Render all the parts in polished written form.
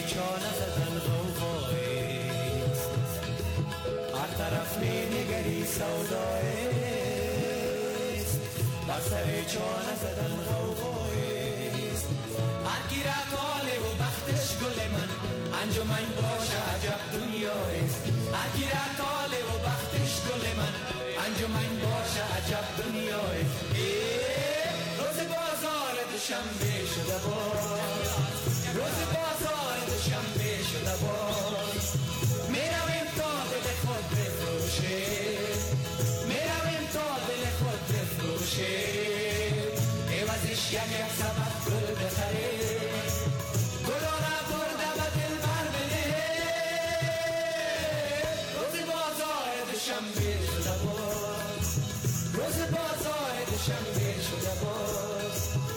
چا نزدن غوغایست، هر طرف می‌نگری سودایست، بر سر چا نزدن غوغایست. هر کی را طالع و بختش گل من، انجمن باشه عجب دنیایست. هر کی را طالع و بختش گل من، انجمن باشه عجب دنیایست. روز بازار دوشنبه شده باز، روز بازار دوشنبه شده باز. میرویم تا دل خود بفروشه، میرویم تا دل خود بفروشه، عوضش یک سبب گل بخره، گلا را برده و دل بر بده. روز بازار دوشنبه شده باز، روز بازار دوشنبه شده باز.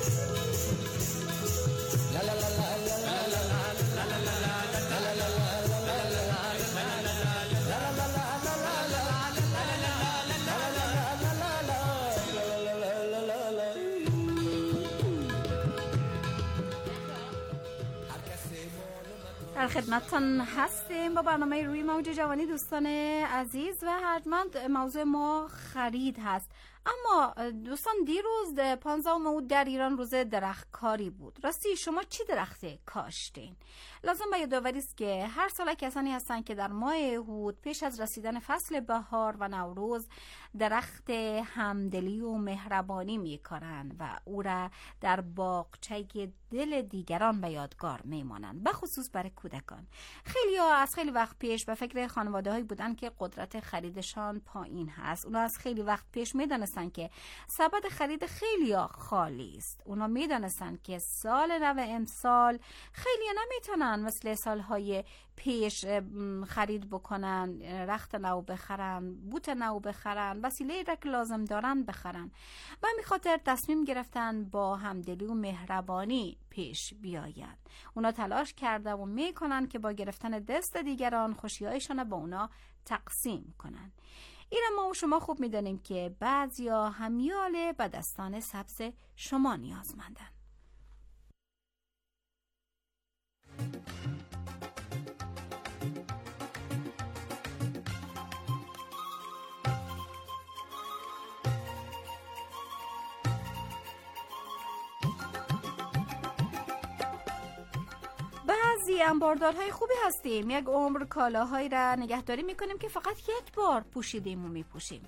لا لا لا لا لا لا لا در خدمتتان هستیم با برنامه روی موج جوانی. دوستان عزیز و ارجمند، موضوع ما خرید هست. اما دوستان دیروز 15 اوت در ایران روز درختکاری بود. راستی شما چی درختی کاشتین؟ لازم به یادآوری است که هر سال کسانی هستند که در ماه اوت پیش از رسیدن فصل بهار و نوروز درخت همدلی و مهربانی می‌کارند و او را در باغچه دل دیگران به یادگار میمانند، به خصوص برای کودکان. خیلی ها از خیلی وقت پیش به فکر خانواده‌هایی بودند که قدرت خریدشان پایین هست. اونا از خیلی وقت پیش میدانستن که سبد خرید خیلی ها خالی است. اونا میدانستن که سال نو امسال خیلی نمیتونن مثل سالهای پیش خرید بکنن، رخت نو بخرن، بوت نو بخرن، وسیله را که لازم دارن بخرن. و همین خاطر تصمیم گرفتن با همدلی و مهربانی پیش بیاین. اونا تلاش کرده و میکنن که با گرفتن دست دیگران خوشی‌هایشان با اونا تقسیم کنن. این ما و شما خوب میدانیم که بعضیا همیال به دستان سبز شما نیازمندن. بعضی انباردارهای خوبی هستیم، یک عمر کالاهایی را نگهداری میکنیم که فقط یک بار پوشیدیم و میپوشیم.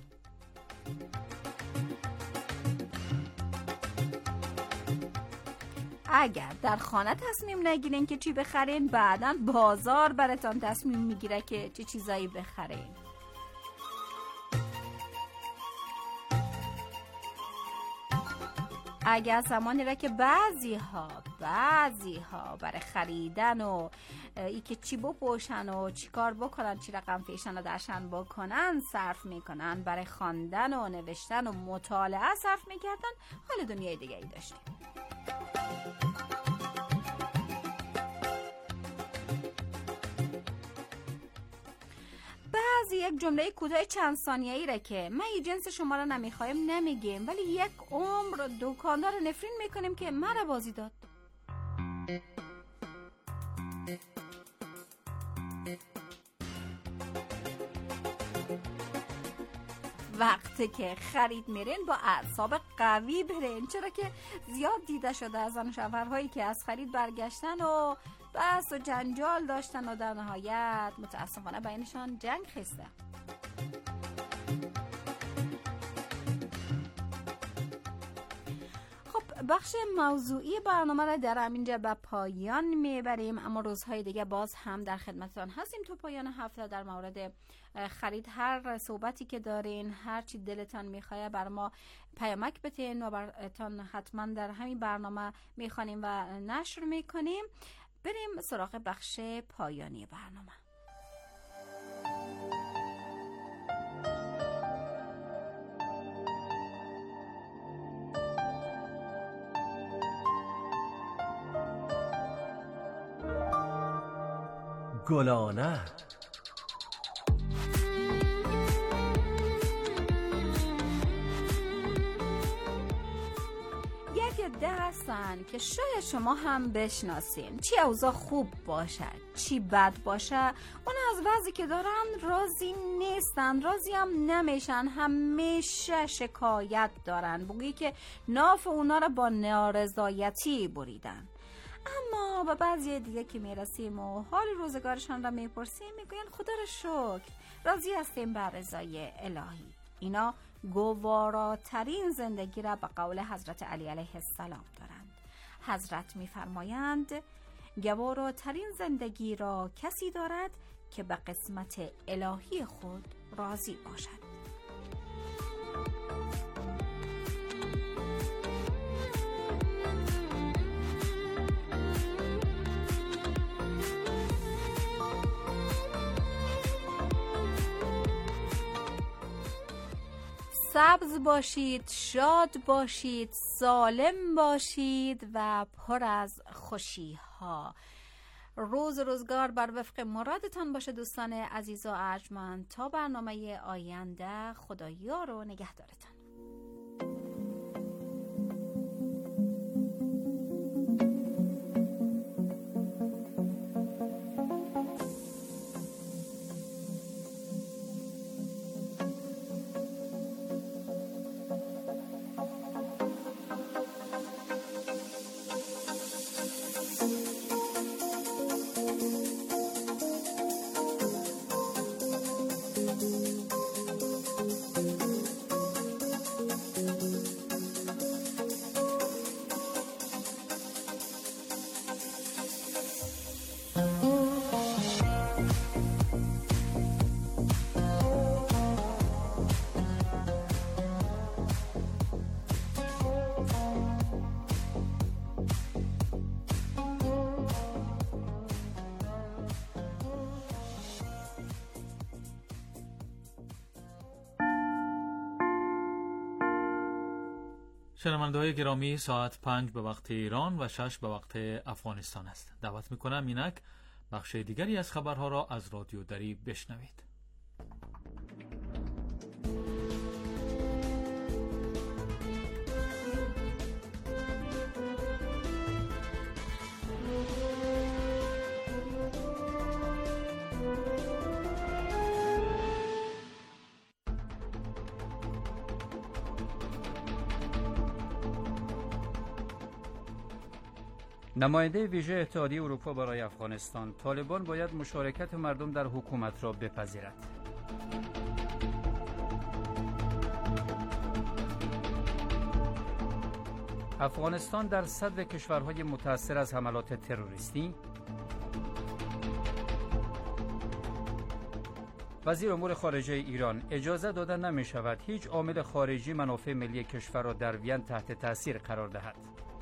اگر در خانه تصمیم نگیرین که چی بخرین، بعداً بازار براتون تصمیم میگیره که چه چیزایی بخرین. اگر زمانی را که بعضی ها برای خریدن و ای که چی بپوشن و چی کار بکنن، چی رقم فیشن رو درشن بکنن صرف میکنن، برای خواندن و نوشتن و مطالعه صرف میکردن، حال دنیای دیگه ای داشتیم. بعضی یک جمله کوتاه چند ثانیه‌ای را که من این جنس شما را نمیخوایم نمیگیم، ولی یک عمر دکاندار نفرین میکنیم که مرا بازی داد. وقتی که خرید میرین با اعصاب قوی برین، چرا که زیاد دیده شده از آن شوهرهایی که از خرید برگشتن و بحث و جنجال داشتن و در نهایت متاسفانه بینشان جنگ خسته. خب بخش موضوعی برنامه را در همینجا به پایان میبریم، اما روزهای دیگه باز هم در خدمتتان هستیم تا پایان هفته در مورد خرید. هر صحبتی که دارین، هر چی دلتان میخواد بر ما پیامک بتین و براتون حتما در همین برنامه میخوانیم و نشر میکنیم. بریم سراغ بخش پایانی برنامه. گلانه عده هستن که شاید شما هم بشناسین. چی اوضاع خوب باشه چی بد باشه، اون از وضعی که دارن راضی نیستن، راضی هم نمیشن، همیشه شکایت دارن، بگویی که ناف اونا رو با نارضایتی بریدن. اما به بعضی دیگه که میرسیم و حال روزگارشان را میپرسیم، میگوین خدا را شکر، راضی هستیم بر رضای الهی. اینا گواراترین زندگی را به قول حضرت علی علیه السلام دارند. حضرت میفرمایند گواراترین زندگی را کسی دارد که به قسمت الهی خود راضی باشد. سبز باشید، شاد باشید، سالم باشید و پر از خوشی ها. روزگار بر وفق مرادتان باشه دوستان عزیز و ارجمند. تا برنامه آینده، خدا یار و نگهدارتان. شنونده‌های گرامی، ساعت 5 به وقت ایران و 6 به وقت افغانستان است. دعوت می‌کنم اینک بخش دیگری از خبرها را از رادیو دری بشنوید. نماینده ویژه اتحادیه اروپا برای افغانستان: طالبان باید مشارکت مردم در حکومت را بپذیرد. افغانستان در صدر کشورهای متاثر از حملات تروریستی. وزیر امور خارجه ایران: اجازه داده نمی شود هیچ عامل خارجی منافع ملی کشور را در وین تحت تاثیر قرار دهد.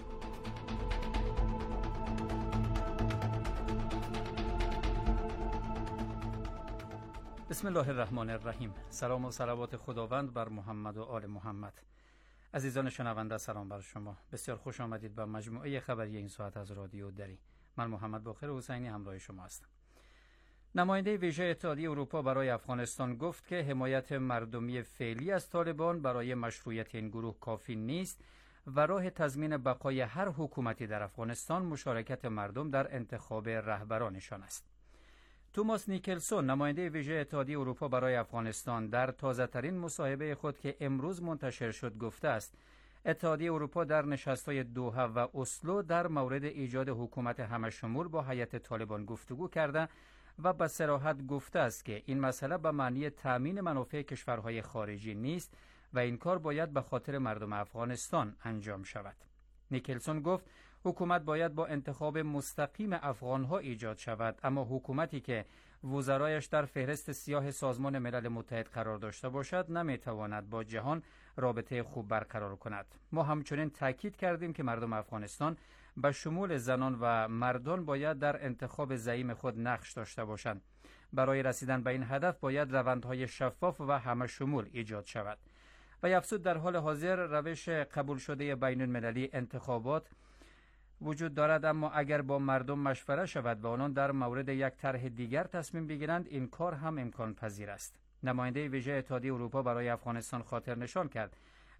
بسم الله الرحمن الرحیم. سلام و صلوات خداوند بر محمد و آل محمد. عزیزان شنونده، سلام بر شما. بسیار خوش آمدید به مجموعه خبری این ساعت از رادیو دری. من محمد باقر حسینی همراه شما هستم. نماینده ویژه اتحادیه اروپا برای افغانستان گفت که حمایت مردمی فعلی از طالبان برای مشروعیت این گروه کافی نیست و راه تضمین بقای هر حکومتی در افغانستان مشارکت مردم در انتخاب رهبرانشان است. توماس نیکلسون، نماینده ویژه اتحادیه اروپا برای افغانستان، در تازه‌ترین مصاحبه خود که امروز منتشر شد گفته است اتحادیه اروپا در نشست‌های دوحه و اسلو در مورد ایجاد حکومت همه‌شمول با هیئت طالبان گفتگو کرده و به صراحت گفته است که این مسئله به معنی تأمین منافع کشورهای خارجی نیست و این کار باید به خاطر مردم افغانستان انجام شود. نیکلسون گفت حکومت باید با انتخاب مستقیم افغانها ایجاد شود، اما حکومتی که وزرایش در فهرست سیاه سازمان ملل متحد قرار داشته باشد نمیتواند با جهان رابطه خوب برقرار کند. ما همچنین تاکید کردیم که مردم افغانستان به شمول زنان و مردان باید در انتخاب زعیم خود نقش داشته باشند. برای رسیدن به این هدف باید روندهای شفاف و همه شمول ایجاد شود. و افزود در حال حاضر روش قبول شده بین المللی انتخابات وجود دارد، اما اگر با مردم مشوره شود و آنان در مورد یک طرح دیگر تصمیم بگیرند این کار هم امکان پذیر است. نماینده ویژه اتحادیه اروپا برای افغانستان خاطر نشان کرد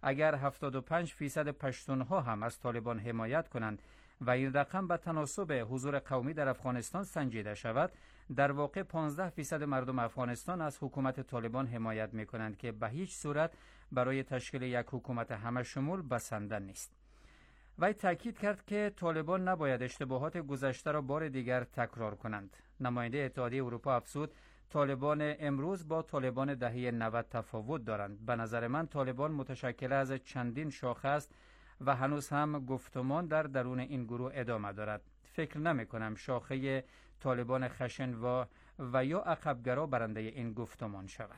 اگر 75% پشتونها هم از طالبان حمایت کنند و این رقم به تناسب حضور قومی در افغانستان سنجیده شود، در واقع 15% مردم افغانستان از حکومت طالبان حمایت می کنند که به هیچ صورت برای تشکیل یک حکومت همه شمول بسنده نیست. وی تاکید کرد که طالبان نباید اشتباهات گذشته را بار دیگر تکرار کنند. نماینده اتحادیه اروپا افزود طالبان امروز با طالبان دهه 90 تفاوت دارند. به نظر من طالبان متشکل از چندین شاخه است و هنوز هم گفتمان در درون این گروه ادامه دارد. فکر نمی کنم شاخه طالبان خشن و یا عقبگرا برنده این گفتمان شود.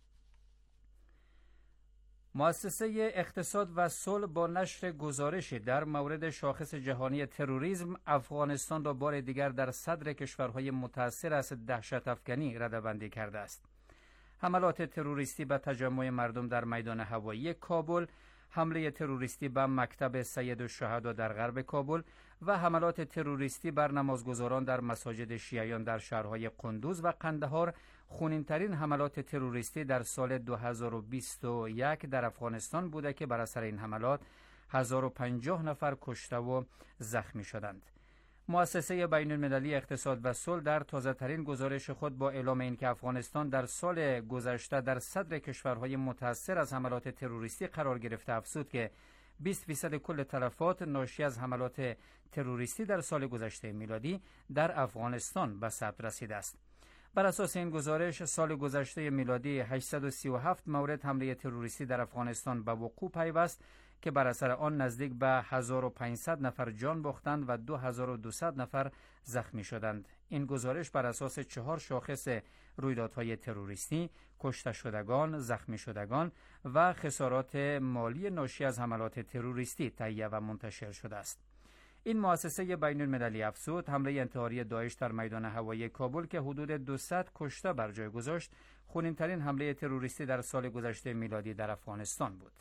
مؤسسه اقتصاد و صلح با نشر گزارشی در مورد شاخص جهانی تروریسم افغانستان را بار دیگر در صدر کشورهای متاثر از دهشت افکنی رده‌بندی کرده است. حملات تروریستی به تجمع مردم در میدان هوایی کابل، حمله تروریستی به مکتب سید الشهدا در غرب کابل و حملات تروریستی بر نمازگزاران در مساجد شیعیان در شهرهای قندوز و قندهار خونین‌ترین حملات تروریستی در سال 2021 در افغانستان بوده که بر اثر این حملات 1050 نفر کشته و زخمی شدند. مؤسسه بین‌المللی اقتصاد و صلح در تازه‌ترین گزارش خود با اعلام اینکه افغانستان در سال گذشته در صدر کشورهای متاثر از حملات تروریستی قرار گرفته افزود که 20% کل تلفات ناشی از حملات تروریستی در سال گذشته میلادی در افغانستان به ثبت رسیده است. بر اساس این گزارش سال گذشته میلادی 837 مورد حمله تروریستی در افغانستان به وقوع پیوست که بر اثر آن نزدیک به 1500 نفر جان باختند و 2200 نفر زخمی شدند. این گزارش بر اساس 4 شاخص رویدادهای تروریستی، کشته شدگان، زخمی شدگان و خسارات مالی ناشی از حملات تروریستی تهیه و منتشر شده است. این مؤسسه بین‌المللی افزود حمله انتحاری داعش در میدان هوایی کابل که حدود 200 کشته بر جای گذاشت، خونین‌ترین حمله تروریستی در سال گذشته میلادی در افغانستان بود.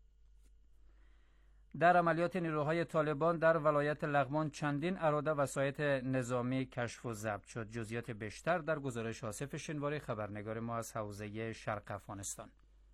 در عملیات نیروهای طالبان در ولایت لغمان چندین اراده وسایط نظامی کشف و ضبط شد. جزئیات بیشتر در گزارش آصف شنواری خبرنگار ما از حوزه شرق افغانستان.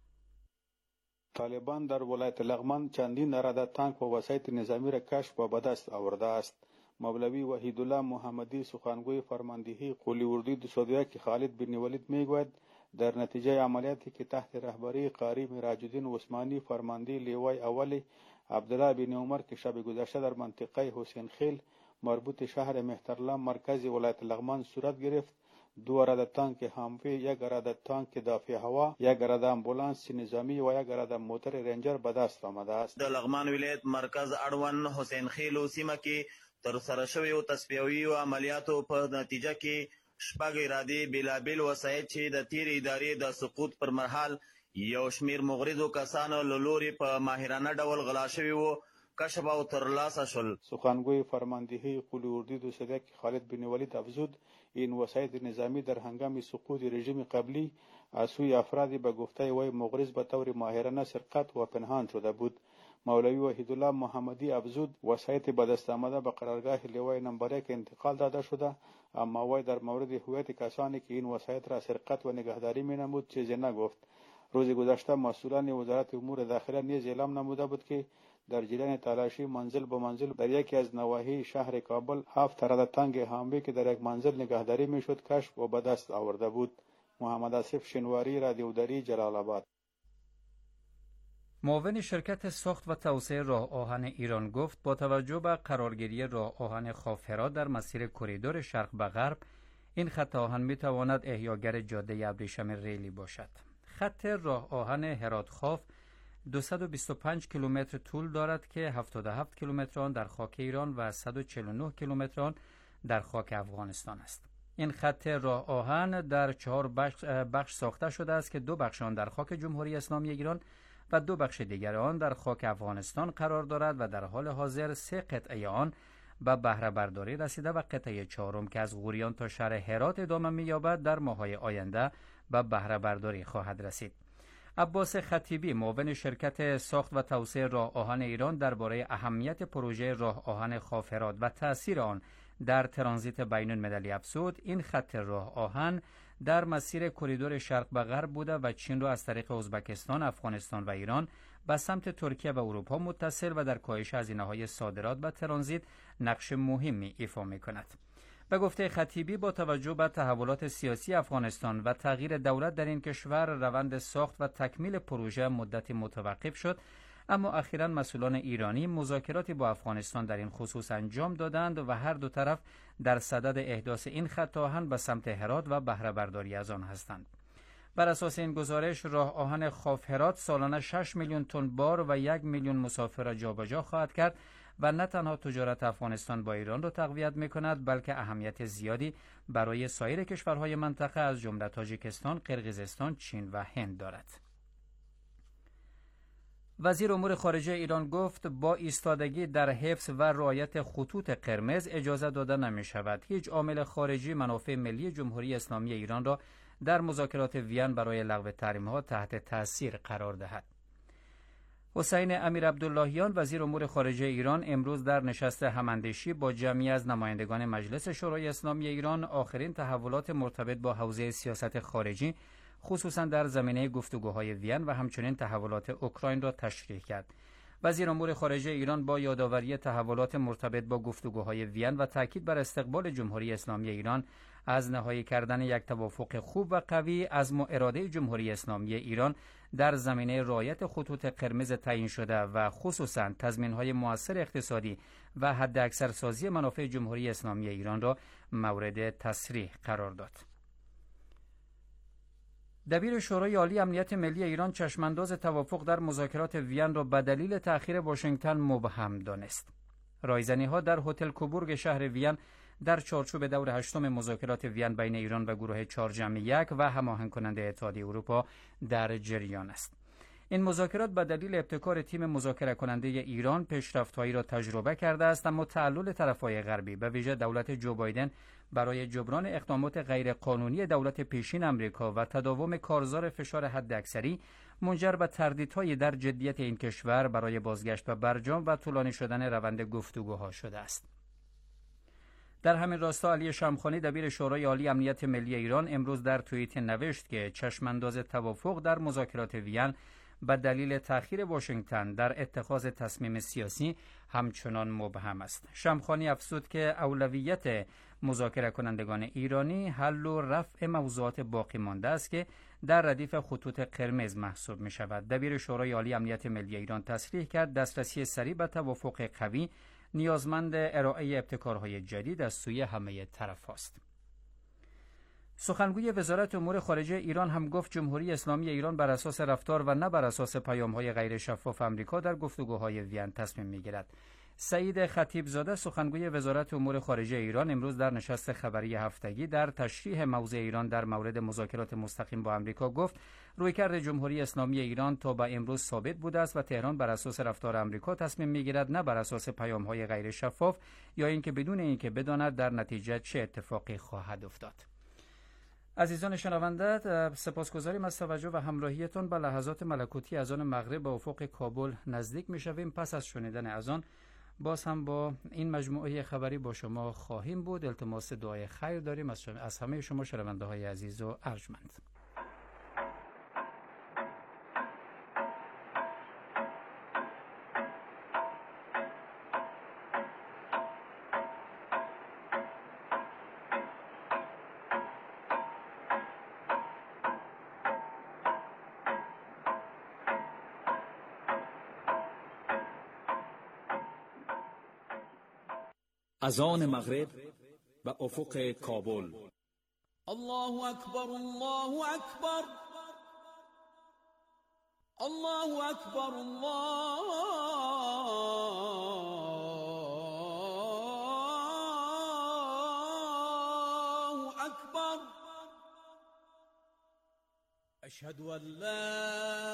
طالبان در ولایت لغمان چندین اراده تانک و وسایط نظامی را کشف و به دست آورده است. مولوی وحیدالله محمدی سخنگوی فرماندهی قلی اردوی 201 خالد بن ولید میگوید در نتیجه عملیاتی که تحت رهبری قاری میراج الدین عثمانی فرمانده لیوای اول عبدالله بن عمر که شب گذشته در منطقه حسین خیل مربوط شهر مهترلام مرکز ولایت لغمان صورت گرفت، 2 اراده تانک هموی، 1 اراده تانک دافع هوا، 1 اراده امبولانس نظامی و 1 اراده موتر رنجر به دست آمده است. د لغمان ولایت مرکز اړوند حسین خیل سیمه کې ترسره شویو تصفیوي او عملیاتو په نتیجه کې شپږ ارادي بېلابېل وسایط چې د تیرې ادارې د سقوط پر مهال یو شمیر مغرضو کسانو له لورې په ماهرانه ډول غلا شوي وو کشف او ترلاسه شول. سخنگوی فرماندهی قلی اردوی 201 خالد بن ولید افزود این وسایط نظامی در هنگام سقوط رژیم قبلی از سوی افرادی به گفته وی مغرض به طور ماهرانه سرقت و پنهان شده بود. مولوی وحیدالله محمدی افزود وسایط به دست آمده به قرارگاه لیوای نمبر 1 انتقال داده شده، اما وی در مورد هویت کسانی که این وسایط را سرقت و نگهداری می نمود چیزی نگفت. روز گذشته مسئولان وزارت امور داخله نیز اعلام نموده بود که در جریان تلاشی منزل به منزل در یکی از نواحی شهر کابل 7 اراده تانک حموی که در یک منزل نگهداری میشد کشف و به دست آورده بود. محمد آصف شنواری، رادیو دری، جلال آباد. معاون شرکت ساخت و توسعه راه آهن ایران گفت با توجه به قرارگیری راه آهن خاف-هرات در مسیر کریدور شرق به غرب، این خط آهن می تواند احیاگر جاده ابریشم ریلی باشد. خط راه آهن هرات خاف 225 کیلومتر طول دارد که 77 کیلومتر آن در خاک ایران و 149 کیلومتر آن در خاک افغانستان است. این خط راه آهن در 4 بخش ساخته شده است که 2 بخش آن در خاک جمهوری اسلامی ایران و 2 بخش دیگر آن در خاک افغانستان قرار دارد و در حال حاضر 3 قطعه آن به بهره برداری رسیده و قطعه 4 که از غوریان تا شهر هرات ادامه می‌یابد در ماه‌های آینده به بهره برداری خواهد رسید. عباس خطیبی معاون شرکت ساخت و توسعه راه آهن ایران درباره اهمیت پروژه راه آهن خاف-هرات و تأثیر آن در ترانزیت بین‌المللی افزود این خط راه آهن در مسیر کریدور شرق به غرب بوده و چین را از طریق ازبکستان، افغانستان و ایران به سمت ترکیه و اروپا متصل و در کاهش هزینه‌های صادرات و ترانزیت نقش مهمی ایفا می‌کند. به گفته خطیبی با توجه به تحولات سیاسی افغانستان و تغییر دولت در این کشور، روند ساخت و تکمیل پروژه مدتی متوقف شد، اما اخیراً مسئولان ایرانی مذاکراتی با افغانستان در این خصوص انجام دادند و هر دو طرف در صدد احداث این خط آهن به سمت هرات و بهره برداری از آن هستند. بر اساس این گزارش، راه آهن خاف هرات سالانه 6 میلیون تن بار و 1 میلیون مسافر را جابجا خواهد کرد و نه تنها تجارت افغانستان با ایران را تقویت می‌کند، بلکه اهمیت زیادی برای سایر کشورهای منطقه از جمله تاجیکستان، قرقیزستان، چین و هند دارد. وزیر امور خارجه ایران گفت با ایستادگی در حفظ و رعایت خطوط قرمز اجازه داده نمی شود هیچ عامل خارجی منافع ملی جمهوری اسلامی ایران را در مذاکرات وین برای لغو تحریم‌ها تحت تأثیر قرار دهد. حسین امیر عبداللهیان وزیر امور خارجه ایران امروز در نشست هماندیشی با جمعی از نمایندگان مجلس شورای اسلامی ایران آخرین تحولات مرتبط با حوزه سیاست خارجی خصوصا در زمینه گفتگوهای وین و همچنین تحولات اوکراین را تشریح کرد. وزیر امور خارجه ایران با یادآوری تحولات مرتبط با گفتگوهای وین و تاکید بر استقبال جمهوری اسلامی ایران از نهایی کردن یک توافق خوب و قوی عزم و اراده جمهوری اسلامی ایران در زمینه رعایت خطوط قرمز تعیین شده و خصوصا تضمین‌های مؤثر اقتصادی و حداکثر سازی منافع جمهوری اسلامی ایران را مورد تصریح قرار داد. دبیر شورای عالی امنیت ملی ایران چشمانداز توافق در مذاکرات وین را به دلیل تأخیر واشنگتن مبهم دانست. رایزنی‌ها در هتل کوبورگ شهر وین در چارچوب دور هشتم مذاکرات وین بین ایران و گروه 4+1 و هماهنگ کننده اتحادیه اروپا در جریان است. این مذاکرات به دلیل ابتکار تیم مذاکره کننده ایران پیشرفت‌هایی را تجربه کرده است، اما تعلل طرف‌های غربی به ویژه دولت جو بایدن برای جبران اقدامات غیرقانونی دولت پیشین امریکا و تداوم کارزار فشار حداکثری منجر به تردیدهای در جدیت این کشور برای بازگشت به برجام و طولانی شدن روند گفتگوها شده است. در همین راستا علی شمخانی دبیر شورای عالی امنیت ملی ایران امروز در توییت نوشت که چشمانداز توافق در مذاکرات وین به دلیل تأخیر واشنگتن در اتخاذ تصمیم سیاسی همچنان مبهم است. شمخانی افزود که اولویت مذاکره کنندگان ایرانی حل و رفع موضوعات باقی مانده است که در ردیف خطوط قرمز محسوب می شود. دبیر شورای عالی امنیت ملی ایران تصریح کرد دسترسی سریع به توافق قوی نیازمند ارائه ابتکارهای جدید از سوی همه طرف است. سخنگوی وزارت امور خارجه ایران هم گفت جمهوری اسلامی ایران بر اساس رفتار و نه بر اساس پیام‌های غیر شفاف آمریکا در گفتگوهای وین تصمیم می‌گیرد. سعید خطیبزاده سخنگوی وزارت امور خارجه ایران امروز در نشست خبری هفتگی در تشریح موضع ایران در مورد مذاکرات مستقیم با آمریکا گفت رویکرد جمهوری اسلامی ایران تا به امروز ثابت بوده است و تهران بر اساس رفتار آمریکا تصمیم می‌گیرد نه بر اساس پیام‌های غیر شفاف یا اینکه بدون اینکه بداند در نتیجه چه اتفاقی خواهد افتاد. عزیزان شنونده، سپاسگزاریم از توجه و همراهیتان. به لحظات ملکوتی اذان مغرب به افق کابل نزدیک می‌شویم. پس از شنیدن اذان باز هم با این مجموعه خبری با شما خواهیم بود. التماس دعای خیر داریم از همه شما شنونده‌های عزیز و ارجمند. اذان مغرب و افق کابل. الله اکبر الله اکبر الله اکبر الله اکبر اشهد ان لا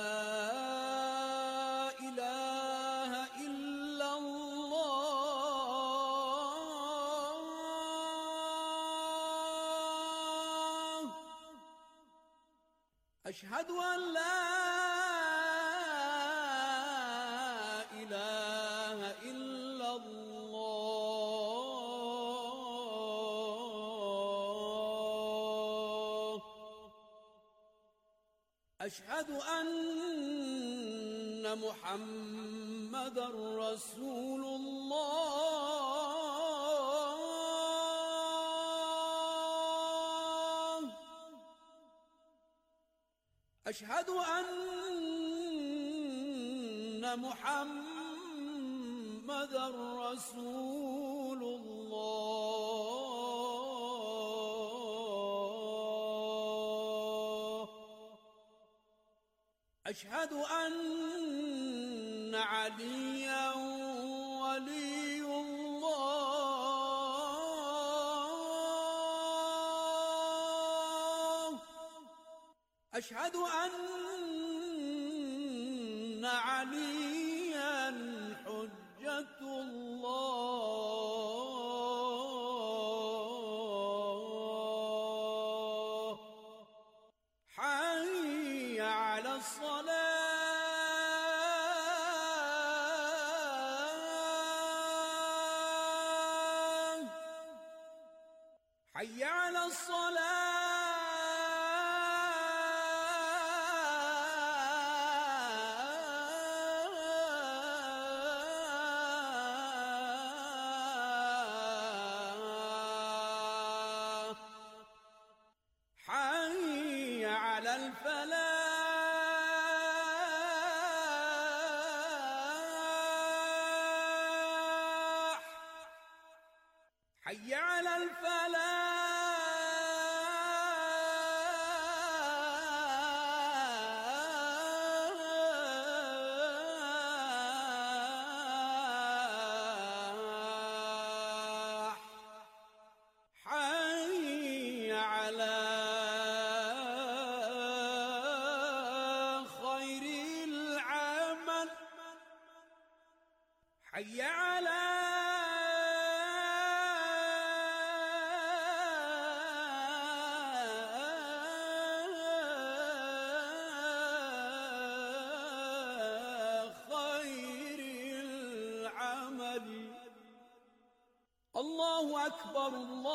أشهد أن لا إله إلا الله أشهد أن محمد رسول الله أشهد أن محمد رسول الله أشهد أن عليا ولي الله أشهد أن عليا حجة الله حي على الصلاة حي على الصلاة حي على الفلاح حي على الفلاح حي على خير العمل حي على خير العمل الله أكبر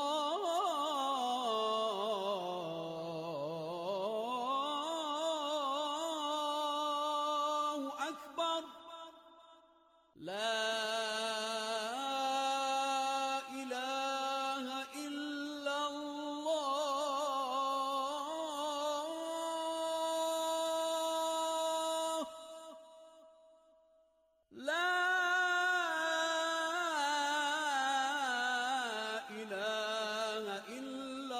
الله أكبر لا إله إلا الله لا إله إلا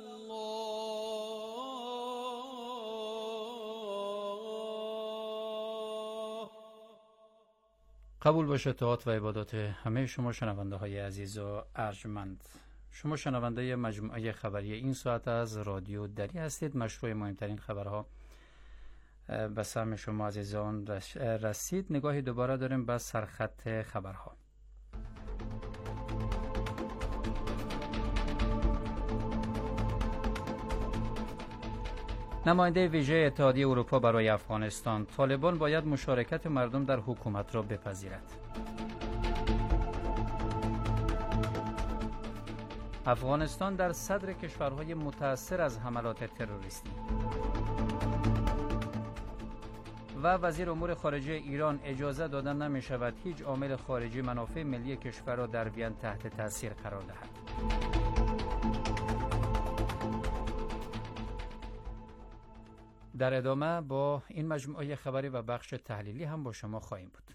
الله. قبول باشه اطاعت و عبادات همه شما شنونده های عزیز و ارجمند. شما شنونده مجموعه خبری این ساعت از رادیو دری هستید. مشروع مهمترین خبرها به سهم شما عزیزان رسید. نگاهی دوباره داریم به سرخط خبرها. نماینده ویژه اتحادیه اروپا برای افغانستان: طالبان باید مشارکت مردم در حکومت را بپذیرد. افغانستان در صدر کشورهای متأثر از حملات تروریستی. و وزیر امور خارجه ایران: اجازه داده نمی شود هیچ عامل خارجی منافع ملی کشور را در وین تحت تاثیر قرار دهد. در ادامه با این مجموعه خبری و بخش تحلیلی هم با شما خواهیم بود.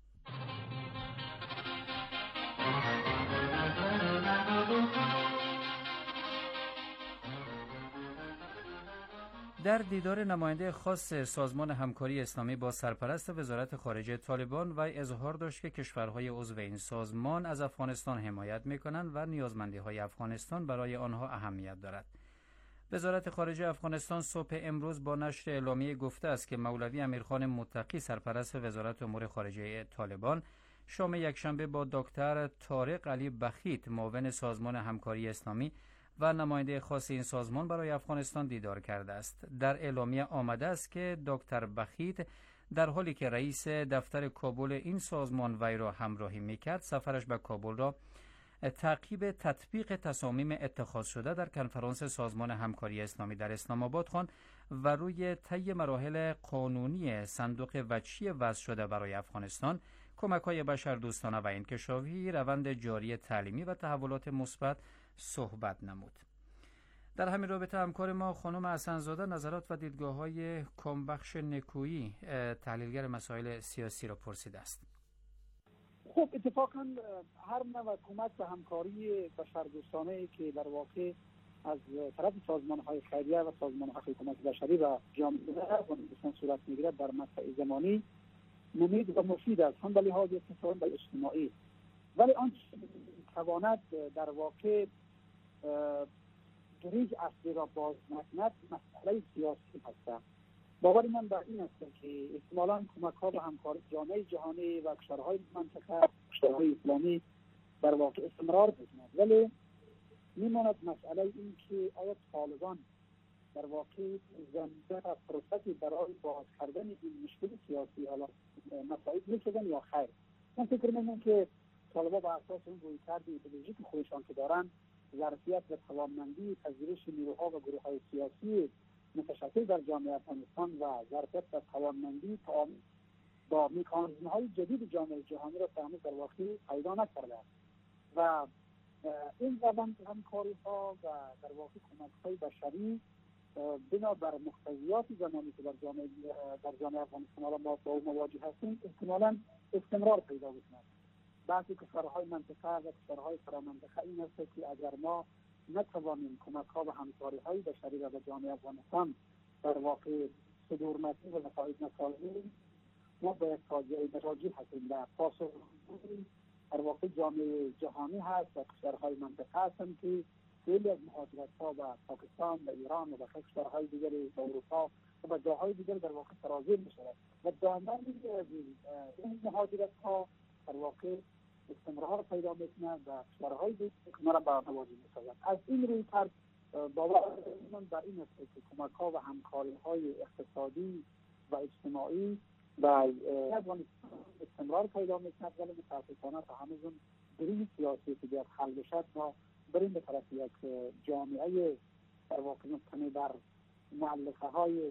در دیدار نماینده خاص سازمان همکاری اسلامی با سرپرست وزارت خارجه طالبان، وی اظهار داشت که کشورهای عضو این سازمان از افغانستان حمایت می‌کنند و نیازمندی‌های افغانستان برای آنها اهمیت دارد. وزارت خارجه افغانستان صبح امروز با نشر اعلامیه گفته است که مولوی امیرخان متقی سرپرست وزارت امور خارجه طالبان شام یکشنبه با دکتر طارق علی بخیت معاون سازمان همکاری اسلامی و نماینده خاص این سازمان برای افغانستان دیدار کرده است. در اعلامیه آمده است که دکتر بخیت در حالی که رئیس دفتر کابل این سازمان وی را همراهی میکرد، سفرش به کابل را تعقیب تطبیق تصامیم اتخاذ شده در کنفرانس سازمان همکاری اسلامی در اسلام آباد خواند و روی طی مراحل قانونی صندوق وجهی وضع شده برای افغانستان، کمک‌های بشردوستانه و انکشافی، روند جاری تعلیمی و تحولات مثبت صحبت نمود. در همین رابطه همکار ما خانم حسن‌زاده نظرات و دیدگاه‌های کامبخش نکویی، تحلیلگر مسائل سیاسی را پرسیده است. خب اتفاقا هر نوع کمک و همکاری بشردوستانه که در واقع از طرف سازمان‌های خیریه و سازمان‌های حکومت بشری و جامعه افغانستان صورت می‌گیرد در مقطع زمانی مفید و مفید است، هم به لحاظ اقتصادی و اجتماعی. ولی آنچه تواند در واقع دریج اصلی را باز نکند مسئله سیاسی هست. باور من بر این است که احتمالاً کمک‌ها و همکاری جامعه جهانی و کشورهای منطقه، کشورهای اسلامی در واقع استمرار بکند، ولی میماند مسئله این که آیا طالبان در واقع زنده و فرصتی برای باز کردن این مشکل سیاسی حالا مساعد میشدن یا خیر. من فکر می‌کنم که طالبان با اساس اون رویکرد ایدئولوژیک خودشان که دارند، ظرفیت و توانمندی پذیرش نیروها و گروه‌های سیاسی متشکل در جامعه افغانستان و ظرفیت و توانمندی با مکانیزم‌های جدید جامعه جهانی را هنوز در واقع پیدا نکرده است و این روند همکاری‌ها و در واقع کمک‌های بشری بنابر مقتضیات زمانی که در جامعه افغانستان ما با مواجه هستیم احتمالاً استمرار پیدا بکند. بعضی کشورهای منطقه و کشورهای فرامنطقه این است که اگر ما نتوانیم کمک‌ها و همکاری‌های بشری را به جامعه افغانستان در واقع صدورمتی و نتایج نسازیم، ما به یک فاجعه مواجه هستیم و پاسخ در واقع جامعه جهانی هست و کشورهای منطقه هستند که خیلی از مهاجرت‌ها و پاکستان و ایران و بخش کشورهای دیگر اروپا و جاهای دیگر در واقع سرازیر می‌شود و دامن این مهاجرت‌ها در واقع استمرار پیدا می‌کند و کشورهای دیگر ما را به مواجه می‌سازد. از این روی کرد باور من بر این است که کمک‌ها و همکاری‌های اقتصادی و اجتماعی و افغانستان استمرار پیدا می‌کند، ولی متأسفانه تا هنوز اون دریج سیاسی که باید حل بشد ما بریم به طرف یک جامعه در واقع مبتنی بر مؤلفه‌های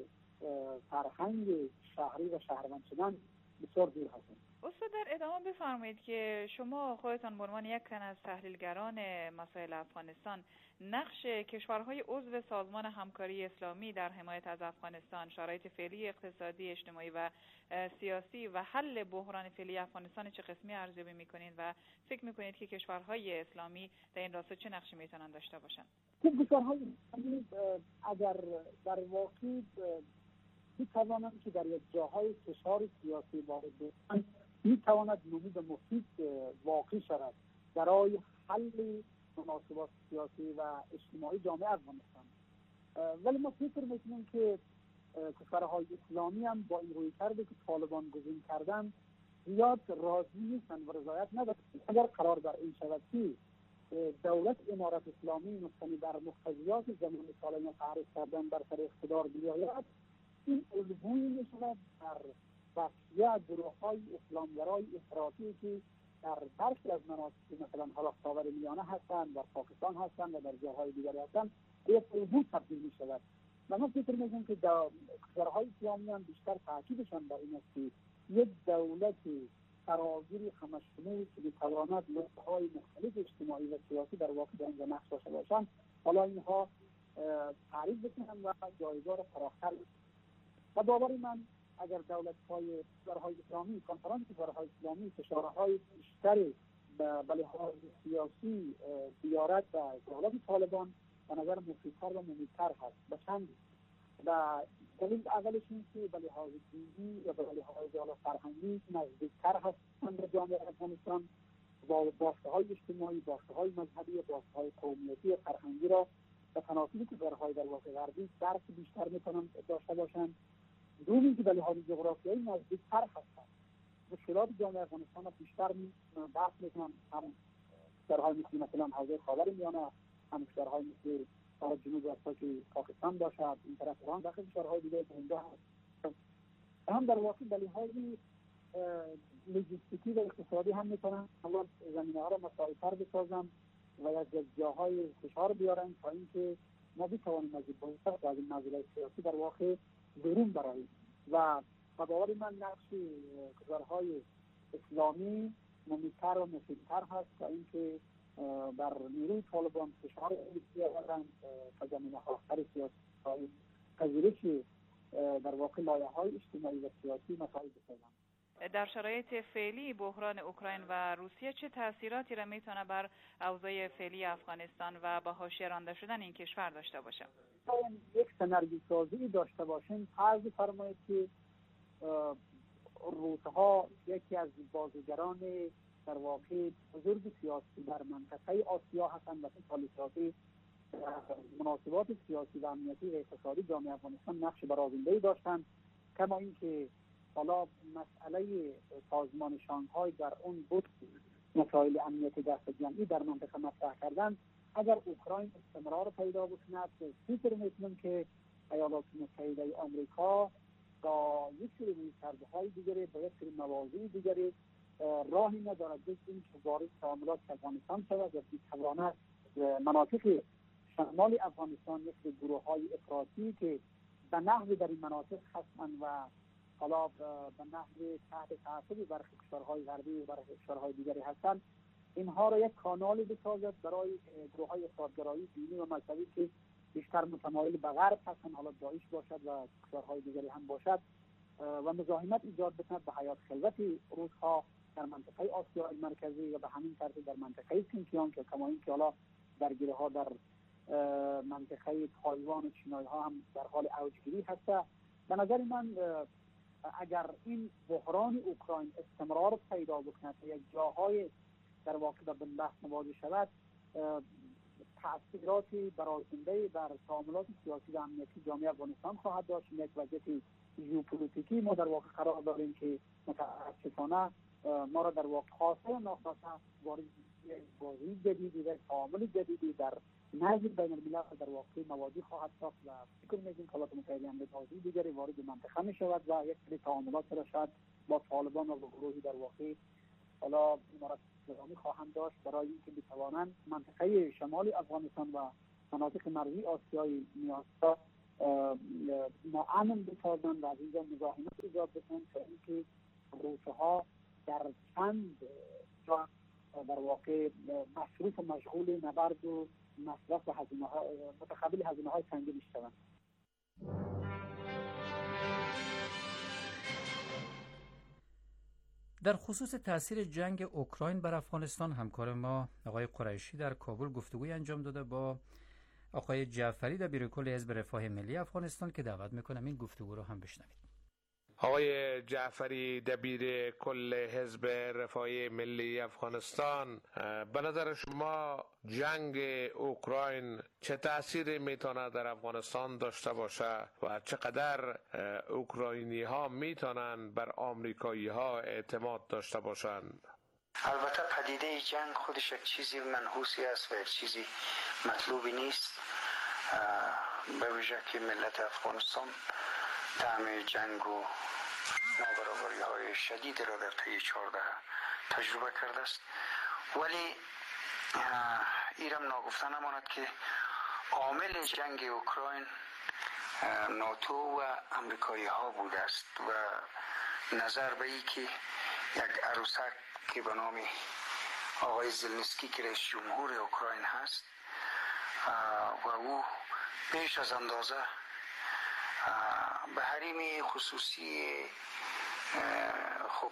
فرهنگ شهری و شهروند شدن بسیار دور هستیم. استاد در ادامه بفرمایید که شما خودتان به عنوان یک تن از تحلیلگران مسائل افغانستان نقش کشورهای عضو سازمان همکاری اسلامی در حمایت از افغانستان، شرایط فعلی اقتصادی، اجتماعی و سیاسی و حل بحران فعلی افغانستان چه قسمی ارزیابی می‌کنید و فکر می‌کنید که کشورهای اسلامی در این راستا چه نقشی می‌توانند داشته باشند؟ کشورهای اسلامی اگر در واقع می‌توانند که در یک جاهای فشار سیاسی وارد بشوند، می‌تواند نمود مفید واقع شود برای حل مناسبات سیاسی و اجتماعی جامعه افغانستان. ولی ما فکر می‌کنیم که کشورهای اسلامی هم با این رویکردی که طالبان گزین کردن زیاد راضی نیستند و رضایت ندارند. اگر قرار بر این شود که دولت امارت اسلامی مبتنی بر مقتضیات زمان طالبان تعریف کردن بر سر اقتدار بیاید، این الگویی می‌شود در بقیه گروه‌های اسلامگرای افراطی که در برخی از مناطق مثلا حالا خاورمیانه هستند و پاکستان هستند و در جاهای دیگری هستند به یک الگو تبدیل می‌شود. و من فکر می‌کنم که کشورهای اسلامی هم بیشتر تاکیدشان بر این است که یک دولت فراگیر همشمول که می‌تواند نقطه‌های مختلف اجتماعی و سیاسی در واقع در آنجا نقش داشته باشند، حالا اینها تعریف بکنند و جایگاه را فراختر و باور من اگر دولت‌های کشورهای اسلامی، کنفرانس کشورهای اسلامی فشارهای بیشتری به لحاظ سیاسی بیارد و دولت طالبان به نظر مفیدتر و مفیدتر هست. به چند و دلیل اولش این که به لحاظ دینی و به لحاظ فرهنگی نزدیکتر هستند به جامعه افغانستان، با بافته‌های اجتماعی، بافته‌های مذهبی، بافته‌های قومیتی و فرهنگی را به تناسب کشورهای در واقع غربی درک بیشتر می‌توانند داشته باشند. دومی که به لحاظ جغرافیایی نزدیکتر هستند. مشکلات جامعه افغانستان بیشتر بحث می‌کنند، هم کشورهای مثلا حوزه خاورمیانه، هم کشورهای مثل جنوب افریقای پاکستان باشد، این طرف ایران، بخش کشورهای دیگه اونجا هست. هم در واقع به لحاظ لوجستیکی و اقتصادی هم میتونن اول زمینه ها را مساعدتر بسازن و از جاهای فشار بیارن تا اینکه ما بتوانیم از این و از این معضلات سیاسی در واقع بیرون براییم. و باور من نقش کشورهای اسلامی مهمتر و مفیدتر هست تا اینکه بر نیروی طالبان فشار بیارن تا زمینه آخر سیاسی پذیرش در واقع لایه‌های اجتماعی و سیاسی مسائل بسازن. در شرایط فعلی بحران اوکراین و روسیه چه تاثیراتی را میتونه بر اوضاع فعلی افغانستان و به حاشیه رانده شدن این کشور داشته باشه؟ یک سناریو سازی داشته باشیم، فرض فرمایید که روس‌ها یکی از بازیگران در واقع بزرگ سیاسی در منطقه آسیا هستند و پالیسیاتی مناسبات سیاسی و امنیتی و اقتصادی جامعه افغانستان نقش برآورده‌ای داشتند. کما اینکه حالا مسئله سازمان شانگهای در اون بود مسائل امنیت دست جمعی در منطقه مطرح کردن. اگر اوکراین استمرار پیدا بکند فکر می‌کنم که ایالات متحده آمریکا با یک سری رویکردهای دیگری با یک سری مواضع دیگری راهی ندارد جز اینکه وارد تعاملات افغانستان شود و بتواند مناطق شمال افغانستان مثل گروه‌های افراطی که به نحو در این مناطق هستند و حالا به نحو تحت تعصب برخی کشورهای غربی و برخی کشورهای دیگری هستند، اینها را یک کانالی بسازد برای گروه‌های افراط‌گرایی دینی و مذهبی که بیشتر متمایل به غرب هستند، حالا داعش باشد و کشورهای دیگری هم باشد، و مزاحمت ایجاد بکند به حیات خلوت روس‌ها در منطقه آسیای مرکزی و به همین ترتیب در منطقه سینکیان که کما اینکه حالا درگیری‌ها در منطقه تایوان و چینای‌ها هم در حال اوجگیری هست. به نظر من اگر این بحران اوکراین استمرار پیدا بکند و یک جاهای در واقع به بنبست نوازی شود، تأثیراتی برآورده بر تعاملات سیاسی و امنیتی جامعه افغانستان خواهد داشت. یک وضعیت ژئوپلیتیکی ما در واقع قرار داریم که متاسفانه ما را در واقع خاصه و ناخواسته وارد بازی جدیدی و تعامل جدیدی در نزد بین الملل در واقع موادی خواهد ساخت و فکر می‌کنیم که ایالات متحده آمریکا دیگری وارد منطقه می‌شود و یک سری تعاملات را شاید با طالبان و گروهی در واقع حالا امارات اسلامی خواهند داشت برای اینکه بتوانند منطقه شمال افغانستان و مناطق مرزی آسیای میانستا ناامن بسازند و از اینجا مزاحمت ایجاد بکنند تا اینکه روس‌ها در چند جا در واقع مصروف و مشغول نبرد و مصرف و متقبل هزینه‌های سنگین شوند. در خصوص تاثیر جنگ اوکراین بر افغانستان همکار ما آقای قریشی در کابل گفتگوی انجام داده با آقای جعفری دبیر کل حزب رفاه ملی افغانستان که دعوت میکنم این گفتگو رو هم بشنوید. آقای جعفری دبیر کل حزب رفاه ملی افغانستان، به نظر شما جنگ اوکراین چه تأثیری میتونه در افغانستان داشته باشه و چقدر اوکراینی ها میتونن بر آمریکایی ها اعتماد داشته باشند؟ البته پدیده جنگ خودش یک چیزی منحوسی است و یک چیزی مطلوبی نیست، به ویژه که ملت افغانستان طعم جنگ و نابرابری های شدید را در طی 14 تجربه کرده است. ولی ایرم ناگفته نماند که عامل جنگ اوکراین ناتو و امریکایی ها بوده است و نظر به ای که یک عروسک که به نام آقای زلنسکی که رئیس جمهور اوکراین هست و او بیش از اندازه به حریم خصوصی خب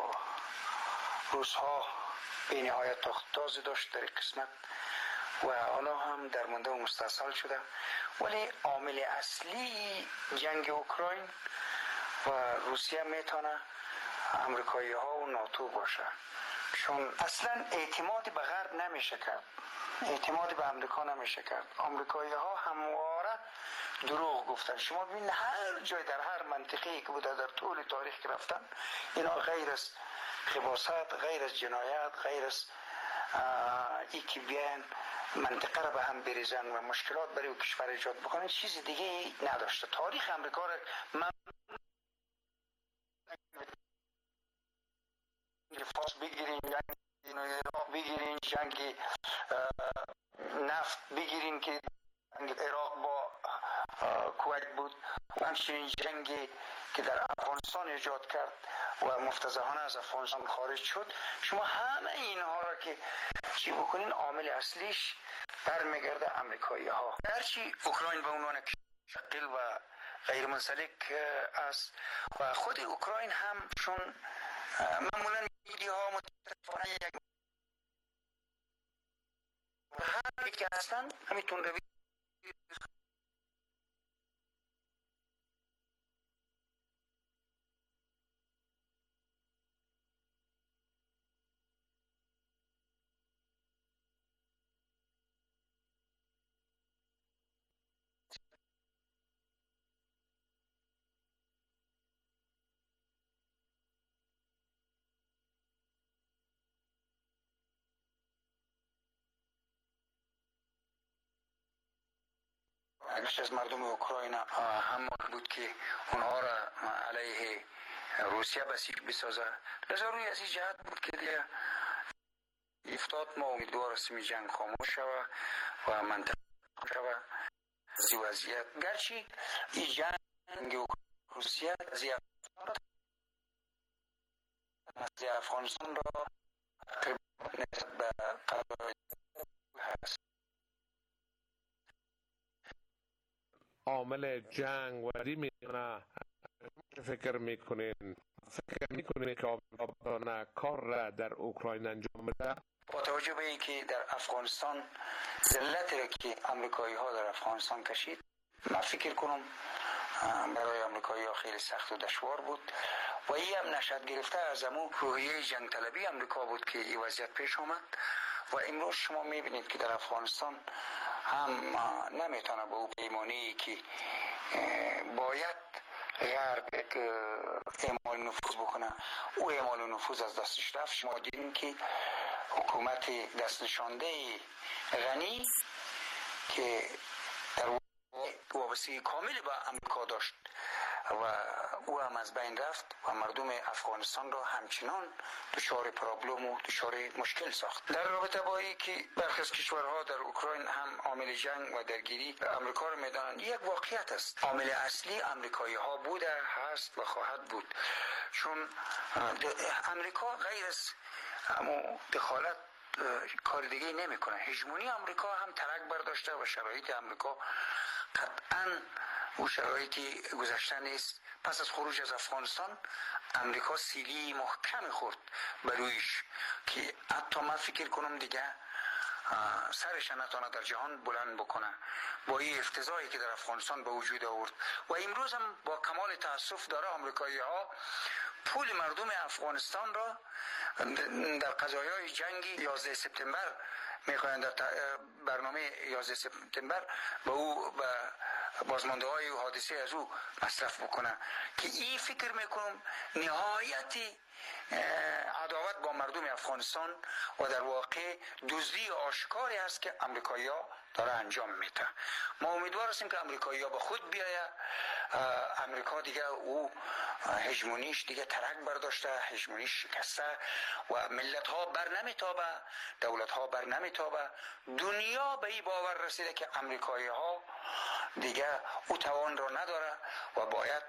روس‌ها به نهایت تاختاز داشت در قسمت و حالا هم در مانده و مستصل شده. ولی عامل اصلی جنگ اوکراین و روسیه میتونه امریکایی ها و ناتو باشه، چون اصلا اعتماد به غرب نمیشه کرد، اعتماد به امریکا نمیشه کرد. امریکایی ها همواره دروغ گفتن. شما ببین هر جای در هر منطقه‌ای که بوده در طول تاریخ که رفتن، اینا غیر از خباثت، غیر از جنایت، غیر از ای که بیان منطقه را به هم بریزن و مشکلات برای کشور ایجاد بکنن، چیز دیگه ای نداشته. تاریخ امریکا را من فاس بگیرین، جنگ عراق بگیرین، جنگ نفت بگیرین که عراق با کویت بود، و همچنین جنگی که در افغانستان ایجاد کرد و مفتضحانه از افغانستان خارج شد. شما همه اینها را که چی بکنین، عامل اصلیش برمیگرده امریکایی ها. هرچی اوکراین به عنوان شقیل و غیر منسلک است و خود اوکراین هم چون معمولا میدیه ها متاسفانه یک هر که هستن همیتون روی بیشتر از مردم اوکراین هم بود که اونها را علیه روسیه بسیج بسازه. لذا روی از این جهت بود که دیگه افتاد. ما امیدوار هستیم جنگ خاموش شود و منطقه شود از این وضعیت. گرچه این جنگ روسیه از افغانستان را نسبت به قرار هست. عامل جنگ وری میکنه. فکر میکنین که آمریکا کار را در اوکراین انجام بده؟ با توجه به اینکه در افغانستان ذلتی را که امریکایی ها در افغانستان کشید، من فکر کنم برای امریکایی ها خیلی سخت و دشوار بود و این هم نشأت گرفته از امو روحیه جنگ طلبی امریکا بود که این وضعیت پیش آمد. و امروز شما میبینید که در افغانستان هم نمیتونه به اون پیمانی که باید غرب اعمال نفوذ بکنه او اعمال نفوذ از دستش رفت. شما دیدین که حکومت دست نشانده غنی که در وابستگی کامل با امریکا داشت و او هم از بین رفت و مردم افغانستان را همچنان دچار پرابلم و دچار مشکل ساخت. در رابطه با این که برخی از کشورها در اوکراین هم عامل جنگ و درگیری امریکا را میدانند، یک واقعیت است. عامل اصلی امریکایی ها بوده، هست و خواهد بود، چون امریکا غیر از دخالت کار دیگه نمیکنه. هژمونی امریکا هم ترک برداشته و شرایط امریکا قطعاً او شرایطی گذشته نیست. پس از خروج از افغانستان امریکا سیلی محکم خورد برویش که حتی من فکر کنم دیگه سرش نتونه در جهان بلند بکنه با این افتضاحی که در افغانستان به وجود آورد. و امروز هم با کمال تاسف داره امریکایی ها پول مردم افغانستان را در قضایای جنگ 11 سپتامبر میخواهند در برنامه 11 سپتامبر به او به بازمانده های حادثه از او مصرف بکنه که این فکر میکنم نهایت عداوت با مردم افغانستان و در واقع دزدی آشکاری است که امریکایی ها داره انجام میده. ما امیدوار هستیم که امریکایی ها به خود بیاید. امریکا دیگه او هژمونیش دیگه ترک برداشته، هژمونیش شکسته و ملت ها بر نمیتابه، دولت ها بر نمیتابه. دنیا به این باور رسیده که امریکایی ها دیگه او توان را نداره و باید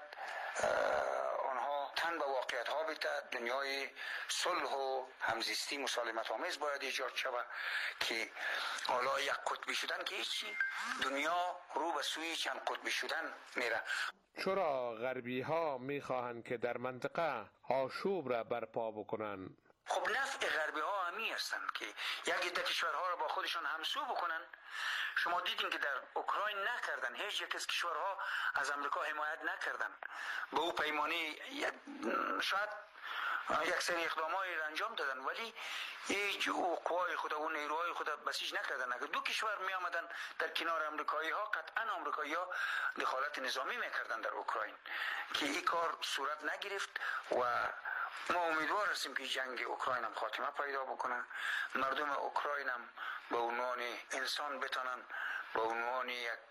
آنها تن به واقعیت ها بیته. دنیای صلح و همزیستی مسالمت آمیز باید ایجاد شود که حالا یک قطبی شدن که هیچی، دنیا رو به سوی چند قطبی شدن میره. چرا غربی ها میخواهند که در منطقه آشوب را برپا بکنن؟ خب نفع غربی ها همی هستند که یک عده کشورها را با خودشان همسو بکنن. شما دیدین که در اوکراین نکردن، هیچ یک از کشورها از امریکا حمایت نکردن. به او پیمانی شاید یک سری اقدامایی را انجام دادن ولی هیچ او قوای خود و نیروهای خود بسیج نکردن. اگر دو کشور می آمدن در کنار امریکایی ها، قطعا امریکایی ها دخالت نظامی میکردن در اوکراین که این کار صورت نگرفت و ما امیدوار هستیم که جنگ اوکراین هم خاتمه پیدا بکنه. مردم اوکراین هم به عنوان انسان بتانن به عنوان یک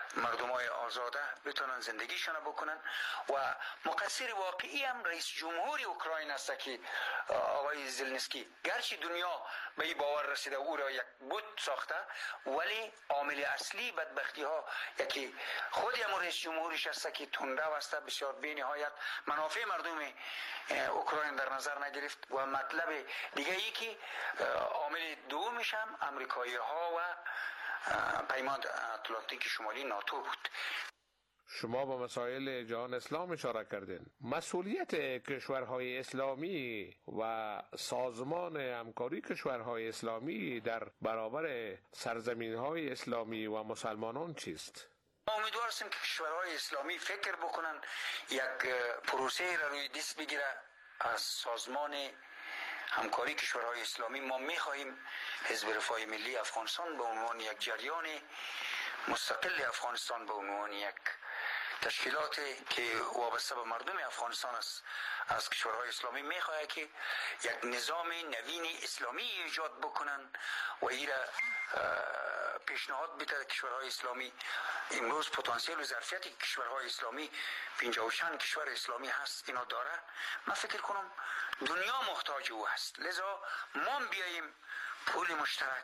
مردمای آزاده بتونن زندگیشون بکنن. و مقصر واقعی هم رئیس جمهوری اوکراین است که آقای زلنسکی، گرچه دنیا به این باور رسیده او را یک بت ساخته، ولی عامل اصلی بدبختی ها یکی خود هم رئیس جمهوریش است که تنده واسطه بسیار بی نهایت منافع مردم اوکراین در نظر نگرفت. و مطلب دیگه ای که عامل دومش هم امریکایی ها و پیمان اتلانتیک شمالی ناتو بود. شما با مسائل جهان اسلام اشاره کردین. مسئولیت کشورهای اسلامی و سازمان همکاری کشورهای اسلامی در برابر سرزمینهای اسلامی و مسلمانان چیست؟ ما امیدوار هستیم که کشورهای اسلامی فکر بکنن یک پروسه را روی دست بگیره از سازمان همکاری کشورهای اسلامی. ما می‌خواهیم حزب رفاه ملی افغانستان به عنوان یک جریان مستقل افغانستان، به عنوان یک تشکیلات که وابسته به مردم افغانستان است از کشورهای اسلامی، می‌خواهد که یک نظام نوین اسلامی ایجاد بکنن و این را پیشنهاد بده کشورهای اسلامی. امروز پتانسیل و ظرفیت کشورهای اسلامی 50 چند کشور اسلامی هست اینا داره. من فکر کنم دنیا محتاج او هست، لذا ما بیاییم پول مشترک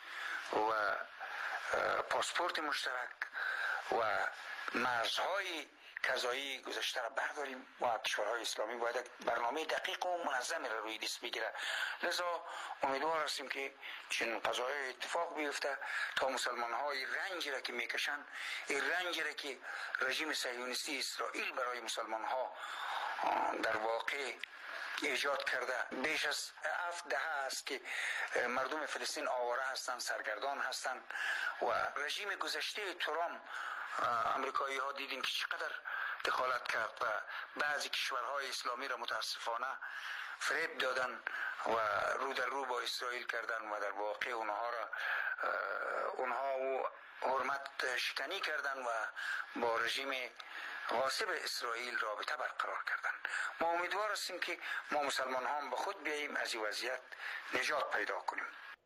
و پاسپورت مشترک و مرزهای قضایی گذشته را برداریم و کشورهای اسلامی باید برنامه دقیق و منظم را روی دست بگیره. لذا امیدوار هستیم که چنین قضایی اتفاق بیفته تا مسلمان های رنجی را که میکشن، این رنجی را که رژیم صهیونیستی اسرائیل برای مسلمان ها در واقع ایجاد کرده، بیش از 7 دهه است که مردم فلسطین آواره هستند، سرگردان هستند. و رژیم گذشته ترامپ امریکایی ها دیدیم که چقدر دخالت کرد و بعضی کشورهای اسلامی را متاسفانه فریب دادن و رو در رو با اسرائیل کردن و در واقع اونها حرمت شکنی کردن و با رژیم غاصب اسرائیل رابطه برقرار کردن. ما امیدوار هستیم که ما مسلمان ها به خود بیاییم از این وضعیت نجات پیدا کنیم.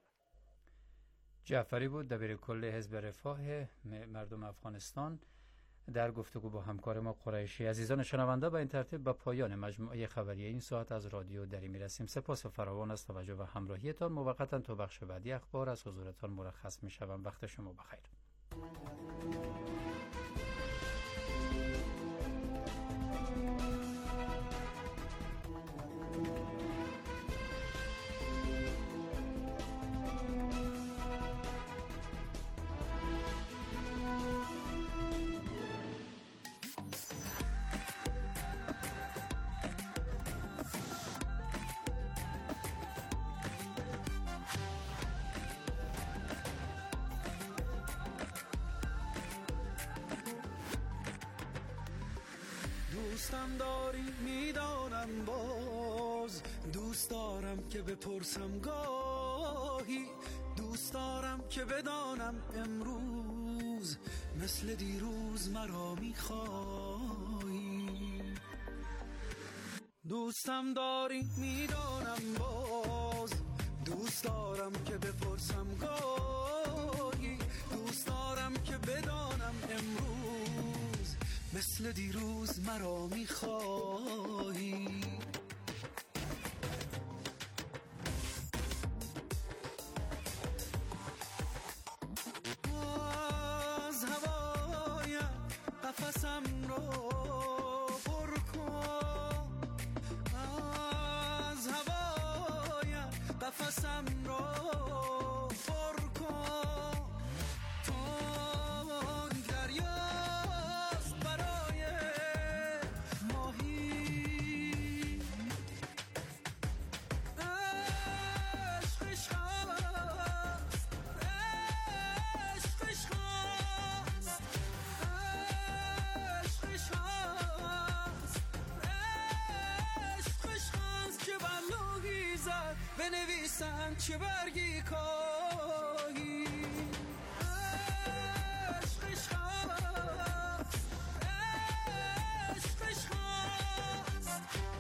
جعفری بود، دبیر کل حزب رفاه مردم افغانستان، در گفتگو با همکار ما قریشی. عزیزان شنونده، به این ترتیب به پایان مجموعه خبری این ساعت از رادیو دری میرسیم. سپاس فراوان از توجه و همراهیتان. موقتا تو بخش بعدی اخبار از حضورتان مرخص میشوم. وقت شما بخیر. دوستم داری میدانم، باز دوست دارم که بپرسم گاهی، دوست دارم که بدانم امروز مثل دیروز مرا میخوایی. دوستم داری میدانم، باز دوست دارم که بپرسم گاهی، دوست دارم که بدانم امروز مثل دیروز مرا میخوایی. از هوای قفسم رو پر کن، از هوای قفسم رو پر کن، تا دریاست برای ماهی. عشقش هست، عشقش هست، عشقش هست، عشقش هست که بر لوحی زد بنویسن چه برگی کاهی. عشقش هست، عشقش هست،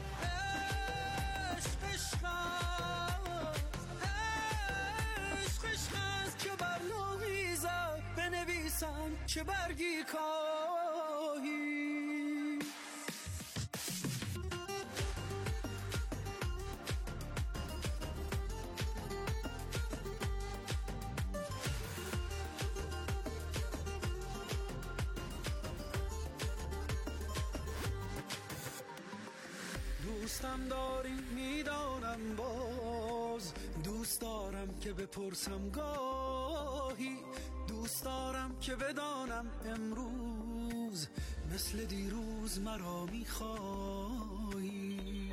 عشقش هست، عشقش هست که بر لوحی زد بنویسن چه برگی کاهی. دوستم داری میدانم، باز دوست دارم که بپرسم گاهی، دوست دارم که بدانم امروز مثل دیروز مرا میخواهی.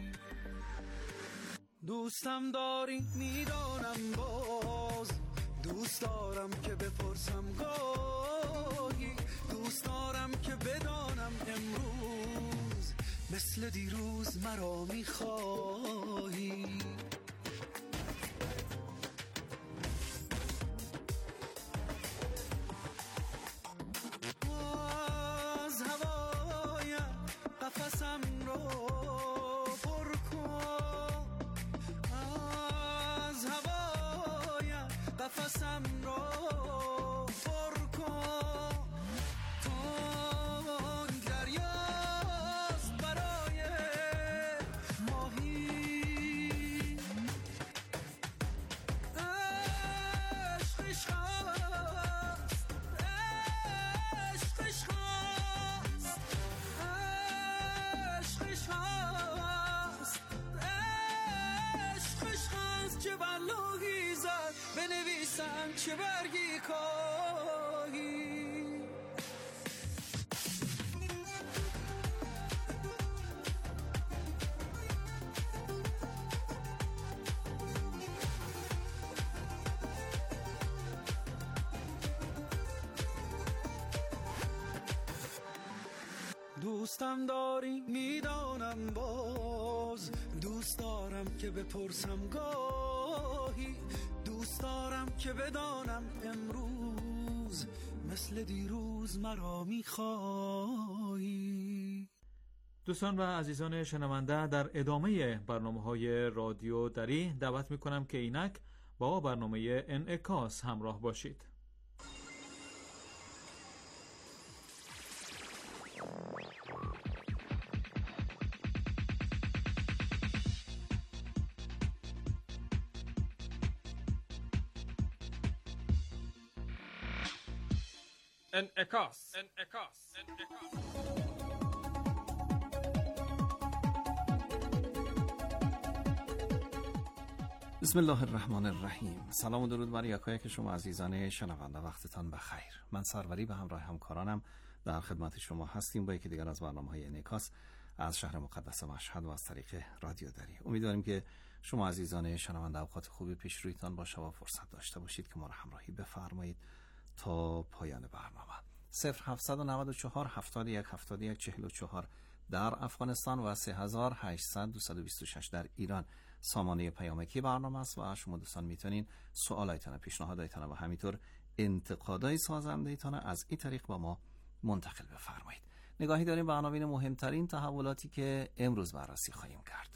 دوستم داری میدانم، باز دوست دارم که بپرسم گاهی، دوست دارم که بدانم امروز مثل دیروز مرا میخواهی. از هوایم قفسم رو پر کن، از هوایم قفسم رو پر کن. تون دریاست برای ماهی، عشقش هست، عشقش هست، عشقش هست، عشقش هست. چه بلایی زد بنویسم چه برگی کاهی. دوستم داری میدانم، باز دوست دارم که بپرسم گاهی، دوست دارم که بدانم امروز مثل دیروز مرا میخواهی. دوستان و عزیزان شنونده، در ادامه برنامه‌های رادیو دری دعوت می‌کنم که اینک با برنامه انعکاس همراه باشید. انعکاس. بسم الله الرحمن الرحیم. سلام و درود بر یکایک شما عزیزان شنونده، وقتتان بخیر. من سروری به همراه همکارانم در خدمت شما هستیم با یکی دیگر از برنامه‌های انعکاس از شهر مقدس مشهد و از طریق رادیو دری. امیدواریم که شما عزیزان شنونده اوقات خوبی پیش رویتان باشه و فرصت داشته باشید که ما را همراهی بفرمایید تا پایان برنامه. 0794 71 71 44 در افغانستان و 3800 226 در ایران سامانه پیامکی برنامه است و شما دوستان میتونین سوالایتان، پیشنهادایتان و همینطور انتقادای سازنده‌ایتان از این طریق با ما منتقل بفرمایید. نگاهی داریم به عناوین مهمترین تحولاتی که امروز بررسی خواهیم کرد.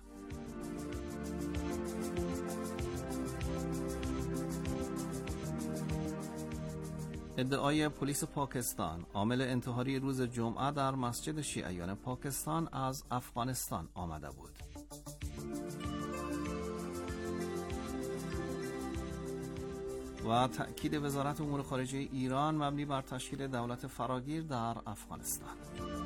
ادعای پلیس پاکستان عامل انتحاری روز جمعه در مسجد شیعیان پاکستان از افغانستان آمده بود. و تأکید وزارت امور خارجه ایران مبنی بر تشکیل دولت فراگیر در افغانستان.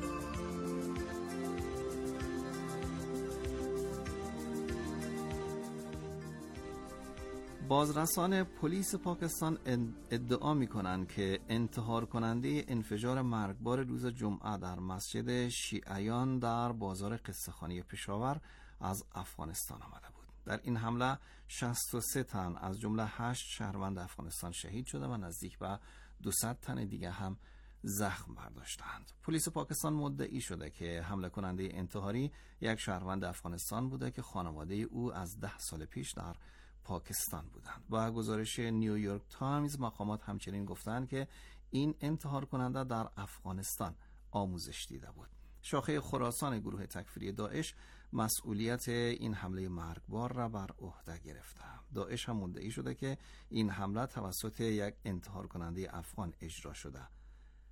بازرسان پلیس پاکستان ادعا می‌کنند که انتحار کننده انفجار مرگبار روز جمعه در مسجد شیعیان در بازار قصه‌خانی پشاور از افغانستان آمده بود. در این حمله 63 تن از جمله 8 شهروند افغانستان شهید شده و نزدیک به 200 تن دیگر هم زخم برداشتند. پلیس پاکستان مدعی شده که حمله کننده انتحاری یک شهروند افغانستان بوده که خانواده او از 10 سال پیش در پاکستان بودند. با گزارش نیویورک تایمز مقامات همچنین گفتند که این انتحار کننده در افغانستان آموزش دیده بود. شاخه خراسان گروه تکفیری داعش مسئولیت این حمله مرگبار را بر عهده گرفته. داعش هم مدعی شده که این حمله توسط یک انتحار کننده افغان اجرا شده.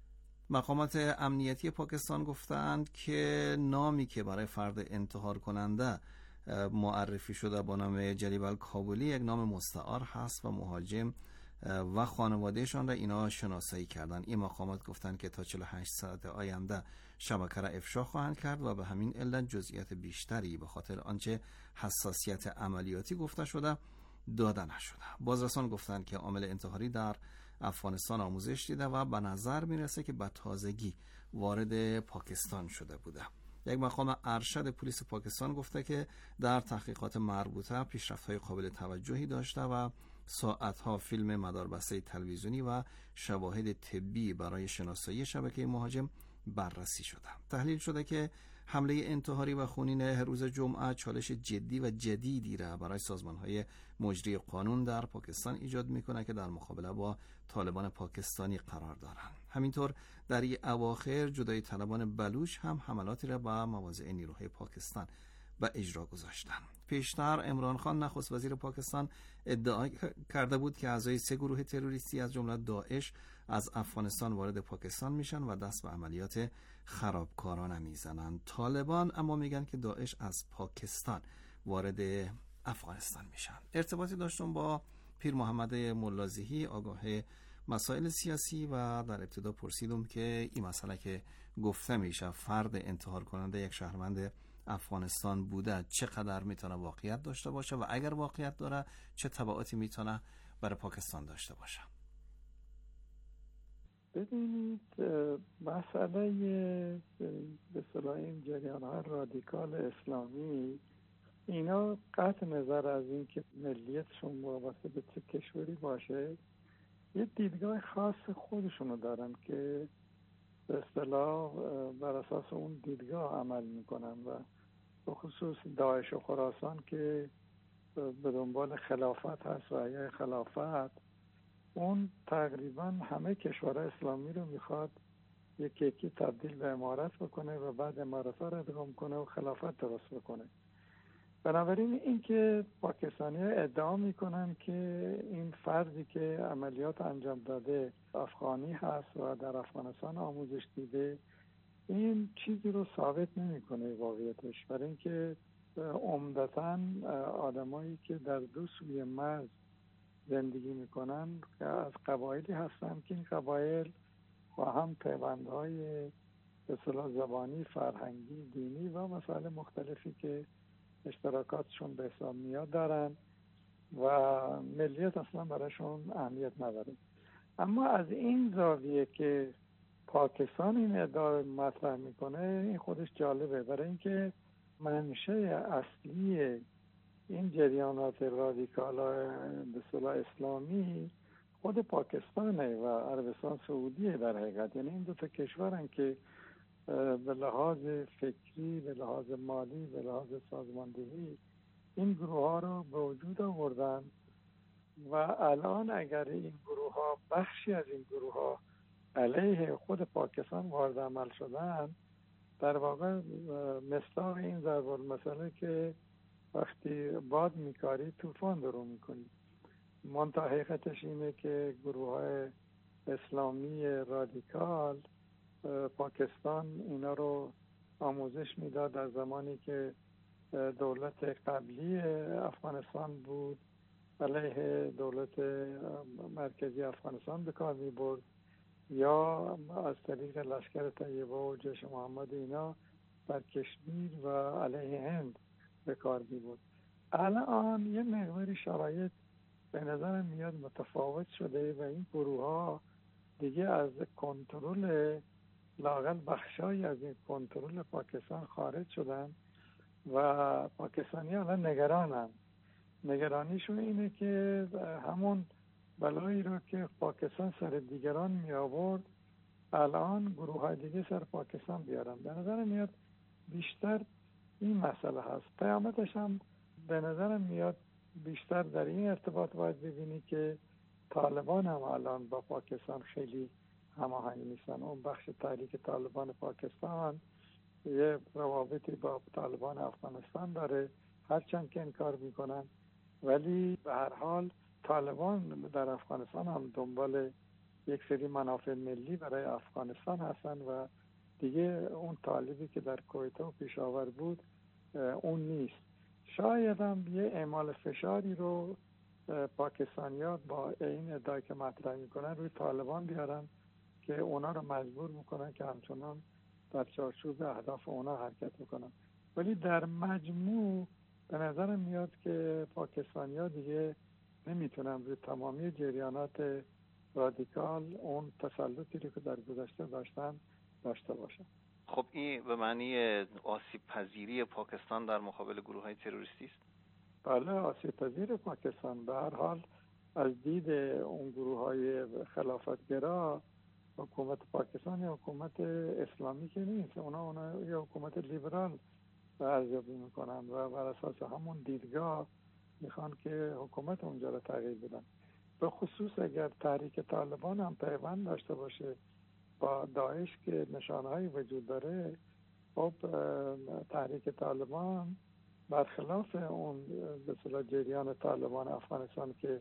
مقامات امنیتی پاکستان گفتند که نامی که برای فرد انتحار کننده معرفی شده با نام جلیب الکابلی یک نام مستعار هست و مهاجم و خانوادهشان را اینا شناسایی کردند. این مقامات گفتند که تا 48 ساعت آینده شبکه را افشا خواهند کرد و به همین علت جزئیات بیشتری به خاطر آنچه حساسیت عملیاتی گفته شده داده نشده. بازرسان گفتند که عامل انتحاری در افغانستان آموزش دیده و به نظر میرسه که به تازگی وارد پاکستان شده بوده. یک مقام ارشد پلیس پاکستان گفته که در تحقیقات مربوطه پیشرفت‌های قابل توجهی داشته و ساعتها فیلم مداربسته تلویزیونی و شواهد طبی برای شناسایی شبکه مهاجم بررسی شده. تحلیل شده که حمله انتحاری و خونین روز جمعه چالش جدی و جدیدی را برای سازمان‌های مجری قانون در پاکستان ایجاد می‌کنه که در مقابله با طالبان پاکستانی قرار دارند. همینطور در این اواخر جدای طلبان بلوچ هم حملاتی را به مواضع نیروهای پاکستان به اجرا گذاشتند. پیشتر عمران خان نخست وزیر پاکستان ادعا کرده بود که اعضای 3 گروه تروریستی از جمله داعش از افغانستان وارد پاکستان میشن و دست به عملیات خرابکارانه میزنند. طالبان اما میگن که داعش از پاکستان وارد افغانستان میشن. ارتباطی داشتم با پیر محمد ملازیحی آگاه مسائل سیاسی و در ابتدا پرسیدم که این مسئله که گفته میشه فرد انتحار کننده یک شهروند افغانستان بوده چقدر میتونه واقعیت داشته باشه و اگر واقعیت داره چه تبعاتی میتونه برای پاکستان داشته باشه. ببینید مسئله به اصطلاح این جریان‌های رادیکال اسلامی اینا قطع نظر از این که ملیتشون وابسته به چه کشوری باشه یه دیدگاه خاص خودشونو دارن که به اصطلاح بر اساس اون دیدگاه عمل میکنن و به خصوص داعش و خراسان که به دنبال خلافت هست و اگه خلافت اون تقریبا همه کشورهای اسلامی رو میخواد یکی تبدیل به امارت بکنه و بعد امارت ها رو ادغام کنه و خلافت درست بکنه. بنابراین این که پاکستانی ها ادعا میکنن که این فردی که عملیات انجام داده افغانی هست و در افغانستان آموزش دیده این چیزی رو ثابت نمیکنه واقعیتش، برای اینکه عمدتاً آدمایی که در دو سوی مرز زندگی میکنن که از قبایلی هستن که این قبایل با هم پیوندهای به اصطلاح زبانی، فرهنگی، دینی و مسائل مختلفی که اشتراکاتشون به حساب میاد دارن و ملیت اصلا براشون اهمیت نداره. اما از این زاویه که پاکستان این ادعا مطرح میکنه این خودش جالبه، برای اینکه منشه اصلی این جریانات رادیکال به اصطلاح اسلامی خود پاکستانه و عربستان سعودیه در حقیقت. یعنی این دو تا کشورن که به لحاظ فکری، به لحاظ مالی، به لحاظ سازماندهی این گروه ها رو به وجود آوردن و الان اگر این گروه ها بخشی از این گروه ها علیه خود پاکستان وارد عمل شدن در واقع مصداق این ضرب المثله که وقتی باد میکاری طوفان درو میکنی. منتها حقیقتش اینه که گروه های اسلامی رادیکال پاکستان اینا رو آموزش میداد در زمانی که دولت قبلی افغانستان بود علیه دولت مرکزی افغانستان به کار میبرد یا از طریق لشکر طیبه و جیش محمد اینا در کشمیر و علیه هند به کار میبرد. الان یه مقداری شرایط به نظر میاد متفاوت شده و این گروه ها دیگه از کنترل لااقل بخشایی از این کنترل پاکستان خارج شدن و پاکستانی الان نگرانن. نگرانیشون اینه که همون بلایی رو که پاکستان سر دیگران می آورد الان گروه های دیگه سر پاکستان بیارن. به نظر میاد بیشتر این مسئله هست. پیامدش هم به نظر میاد بیشتر در این ارتباط باید ببینی که طالبان هم الان با پاکستان خیلی هماهنگ نیستن. اون بخش تحریک طالبان پاکستان یه روابطی با طالبان افغانستان داره، هرچند که انکار میکنن، ولی به هر حال طالبان در افغانستان هم دنبال یک سری منافع ملی برای افغانستان هستن و دیگه اون طالبی که در کویته و پیشاور بود اون نیست. شاید هم یه اعمال فشاری رو پاکستانیات با این ادعایی که مطرح میکنن روی طالبان بیارن که اونا رو مجبور میکنن که همچنان در چارچوب اهداف اونا حرکت میکنن. ولی در مجموع به نظرم میاد که پاکستانی‌ها دیگه نمیتونن روی تمامی جریانات رادیکال اون تسلطی رو که در گذشته داشته باشن. خب این به معنی آسیب پذیری پاکستان در مقابل گروه‌های تروریستی است؟ بله، آسیب پذیر پاکستان به هر حال از دید اون گروه‌های خلافتگرا حکومت پاکستان یا حکومت اسلامی که نیست، اونا یا حکومت لیبرال ارزیابی میکنن و بر اساس همون دیدگاه میخوان که حکومت اونجا رو تغییر بدن. به خصوص اگر تحریک طالبان هم پیوند داشته باشه با داعش که نشانه‌هایی وجود داره، خب تحریک طالبان برخلاف اون به اصطلاح جریان طالبان افغانستان که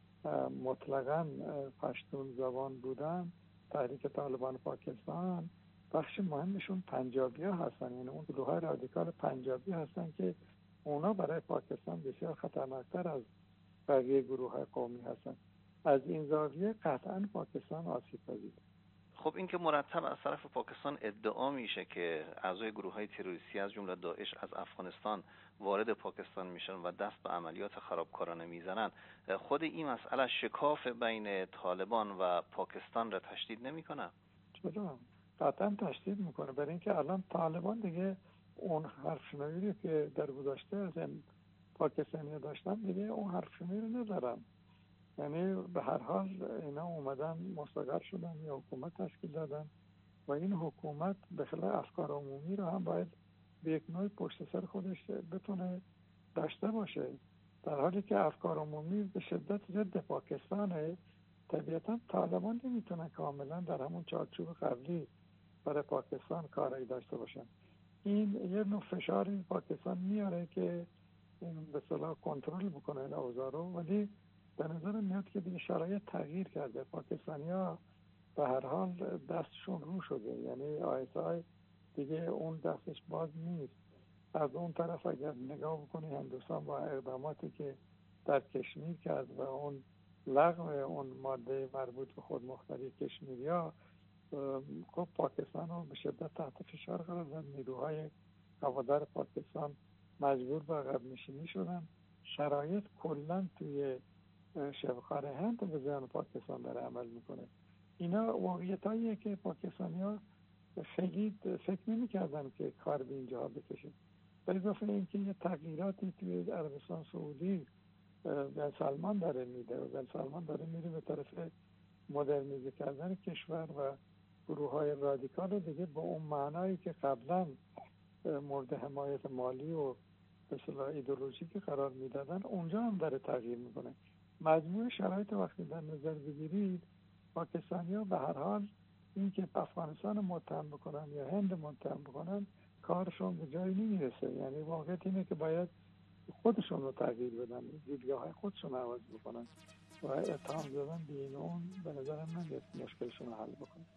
مطلقاً پشتون زبان بودن، تحریک طالبان پاکستان بخش مهمشون پنجابی ها هستن، یعنی اون گروه رادیکال پنجابی هستن که اونا برای پاکستان بسیار خطرناکتر از بقیه گروه های قومی هستن. از این زاویه قطعا پاکستان آسیب پذیره. خب این که مرتب از طرف پاکستان ادعا میشه که اعضای گروه‌های تروریستی از جمله داعش از افغانستان وارد پاکستان میشن و دست به عملیات خرابکارانه میزنن، خود این مسئله شکاف بین طالبان و پاکستان را تشدید نمیکنه؟ چرا؟ قطعا تشدید میکنه، برای اینکه الان طالبان دیگه اون حرف شنوی که در گذشته از پاکستانی داشتن دیگه اون حرف شنوی رو ندارن. یعنی به هر حال اینا اومدن مستقر شدن یا حکومت تشکیل دادن و این حکومت به خلاف افکار عمومی رو هم باید به یک نوع پشت سر خودش بتونه داشته باشه. در حالی که افکار عمومی به شدت ضد پاکستانه، طبیعتا طالبان نمیتونن کاملا در همون چارچوب قبلی برای پاکستان کاری داشته باشن. این یه نوع فشاری پاکستان میاره که به اصطلاح کنترل بکنه این اوضاع رو، ولی به نظر میاد که دیگه شرایط تغییر کرده. پاکستانی‌ها به هر حال دستشون رو شده، یعنی آیسای دیگه اون دستش باز نیست. از اون طرف اگر نگاه بکنی هندوستان با اقداماتی که در کشمیر کرد و اون لغو اون ماده مربوط به خودمختاری کشمیریا، خب پاکستان رو به شدت تحت فشار قرار داد. نیروهای هوادار پاکستان مجبور به عقب نشینی شدن. شرایط کلا توی شبه‌خانه هند به زیان پاکستان داره عمل میکنه. اینا واقعیتاییه که پاکستانی‌ها خیلی فکر نمی‌کردن که کار به اینجا بکشه. به اضافه اینکه یه تغییراتی توی عربستان سعودی بن سلمان داره میده و بن سلمان داره میره به طرف مدرنیزه کردن کشور و گروه‌های رادیکال دیگه با اون معنایی که قبلا مورد حمایت مالی و به اصطلاح ایدئولوژیکی قرار میدادن اونجا هم داره تغییر میکنه. مجموع شرایط وقتی در نظر بگیرید، پاکستانی‌ها به هر حال این که افغانستان متهم بکنن یا هند متهم بکنن کارشون به جایی نمیرسه. یعنی واقعیت اینه که باید خودشون رو تغییر بدن، دیدگاه‌های خودشون عوض بکنن و اتهام زدن به این اون به نظرم نمیاد مشکلشون رو حل بکنن.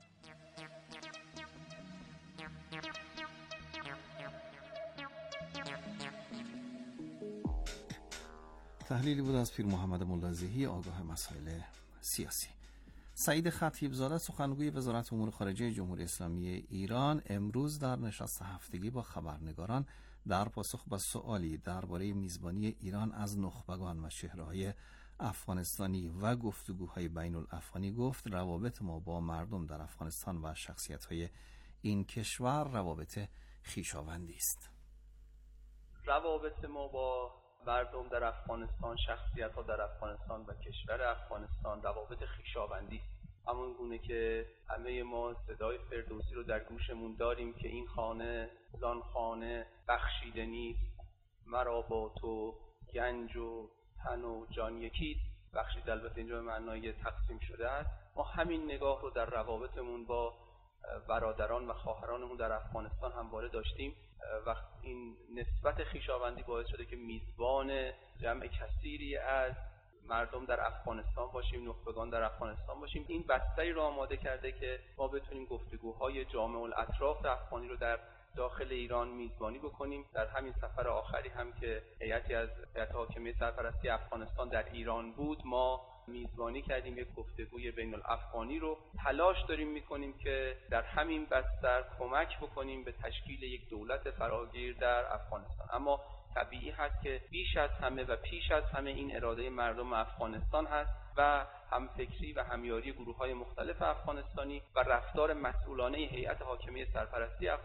تحلیلی بود از پیر محمد ملازیحی، آگاه مسائل سیاسی. سعید خطیبزاده سخنگوی وزارت امور خارجه جمهوری اسلامی ایران امروز در نشست هفتگی با خبرنگاران در پاسخ به سوالی درباره میزبانی ایران از نخبگان و چهره‌های افغانستانی و گفتگوهای بین الافغانی گفت روابط ما با مردم در افغانستان و شخصیت‌های این کشور روابط خویشاوندی است. روابط ما با مردم در افغانستان، شخصیت‌ها در افغانستان و کشور افغانستان روابط خویشاوندی، همون گونه که همه ما صدای فردوسی رو در گوشمون داریم که این خانه زان خانه بخشیده نیست، مرا با تو گنج و تن و جان یکی. بخشید البته اینجا به معنای تقسیم شده است. ما همین نگاه رو در روابطمون با برادران و خواهرانمون در افغانستان همواره داشتیم و این نسبت خویشاوندی باعث شده که میزبان جمع کثیری از مردم در افغانستان باشیم، نخبگان در افغانستان باشیم. این بستری رو آماده کرده که ما بتونیم گفتگوهای جامع الاطراف افغانی رو در داخل ایران میزبانی بکنیم. در همین سفر آخری هم که هیئتی از هیئت حاکمیه سرپرستی افغانستان در ایران بود، ما میزبانی کردیم یک گفتگوی بین الافغانی رو. تلاش داریم میکنیم که در همین بستر کمک بکنیم به تشکیل یک دولت فراگیر در افغانستان. اما طبیعی هست که بیش از همه و پیش از همه این اراده مردم افغانستان هست و همفکری و همیاری گروه‌های مختلف افغانستانی و رفتار مسئولانه هیئت حاکمیه سرپرستی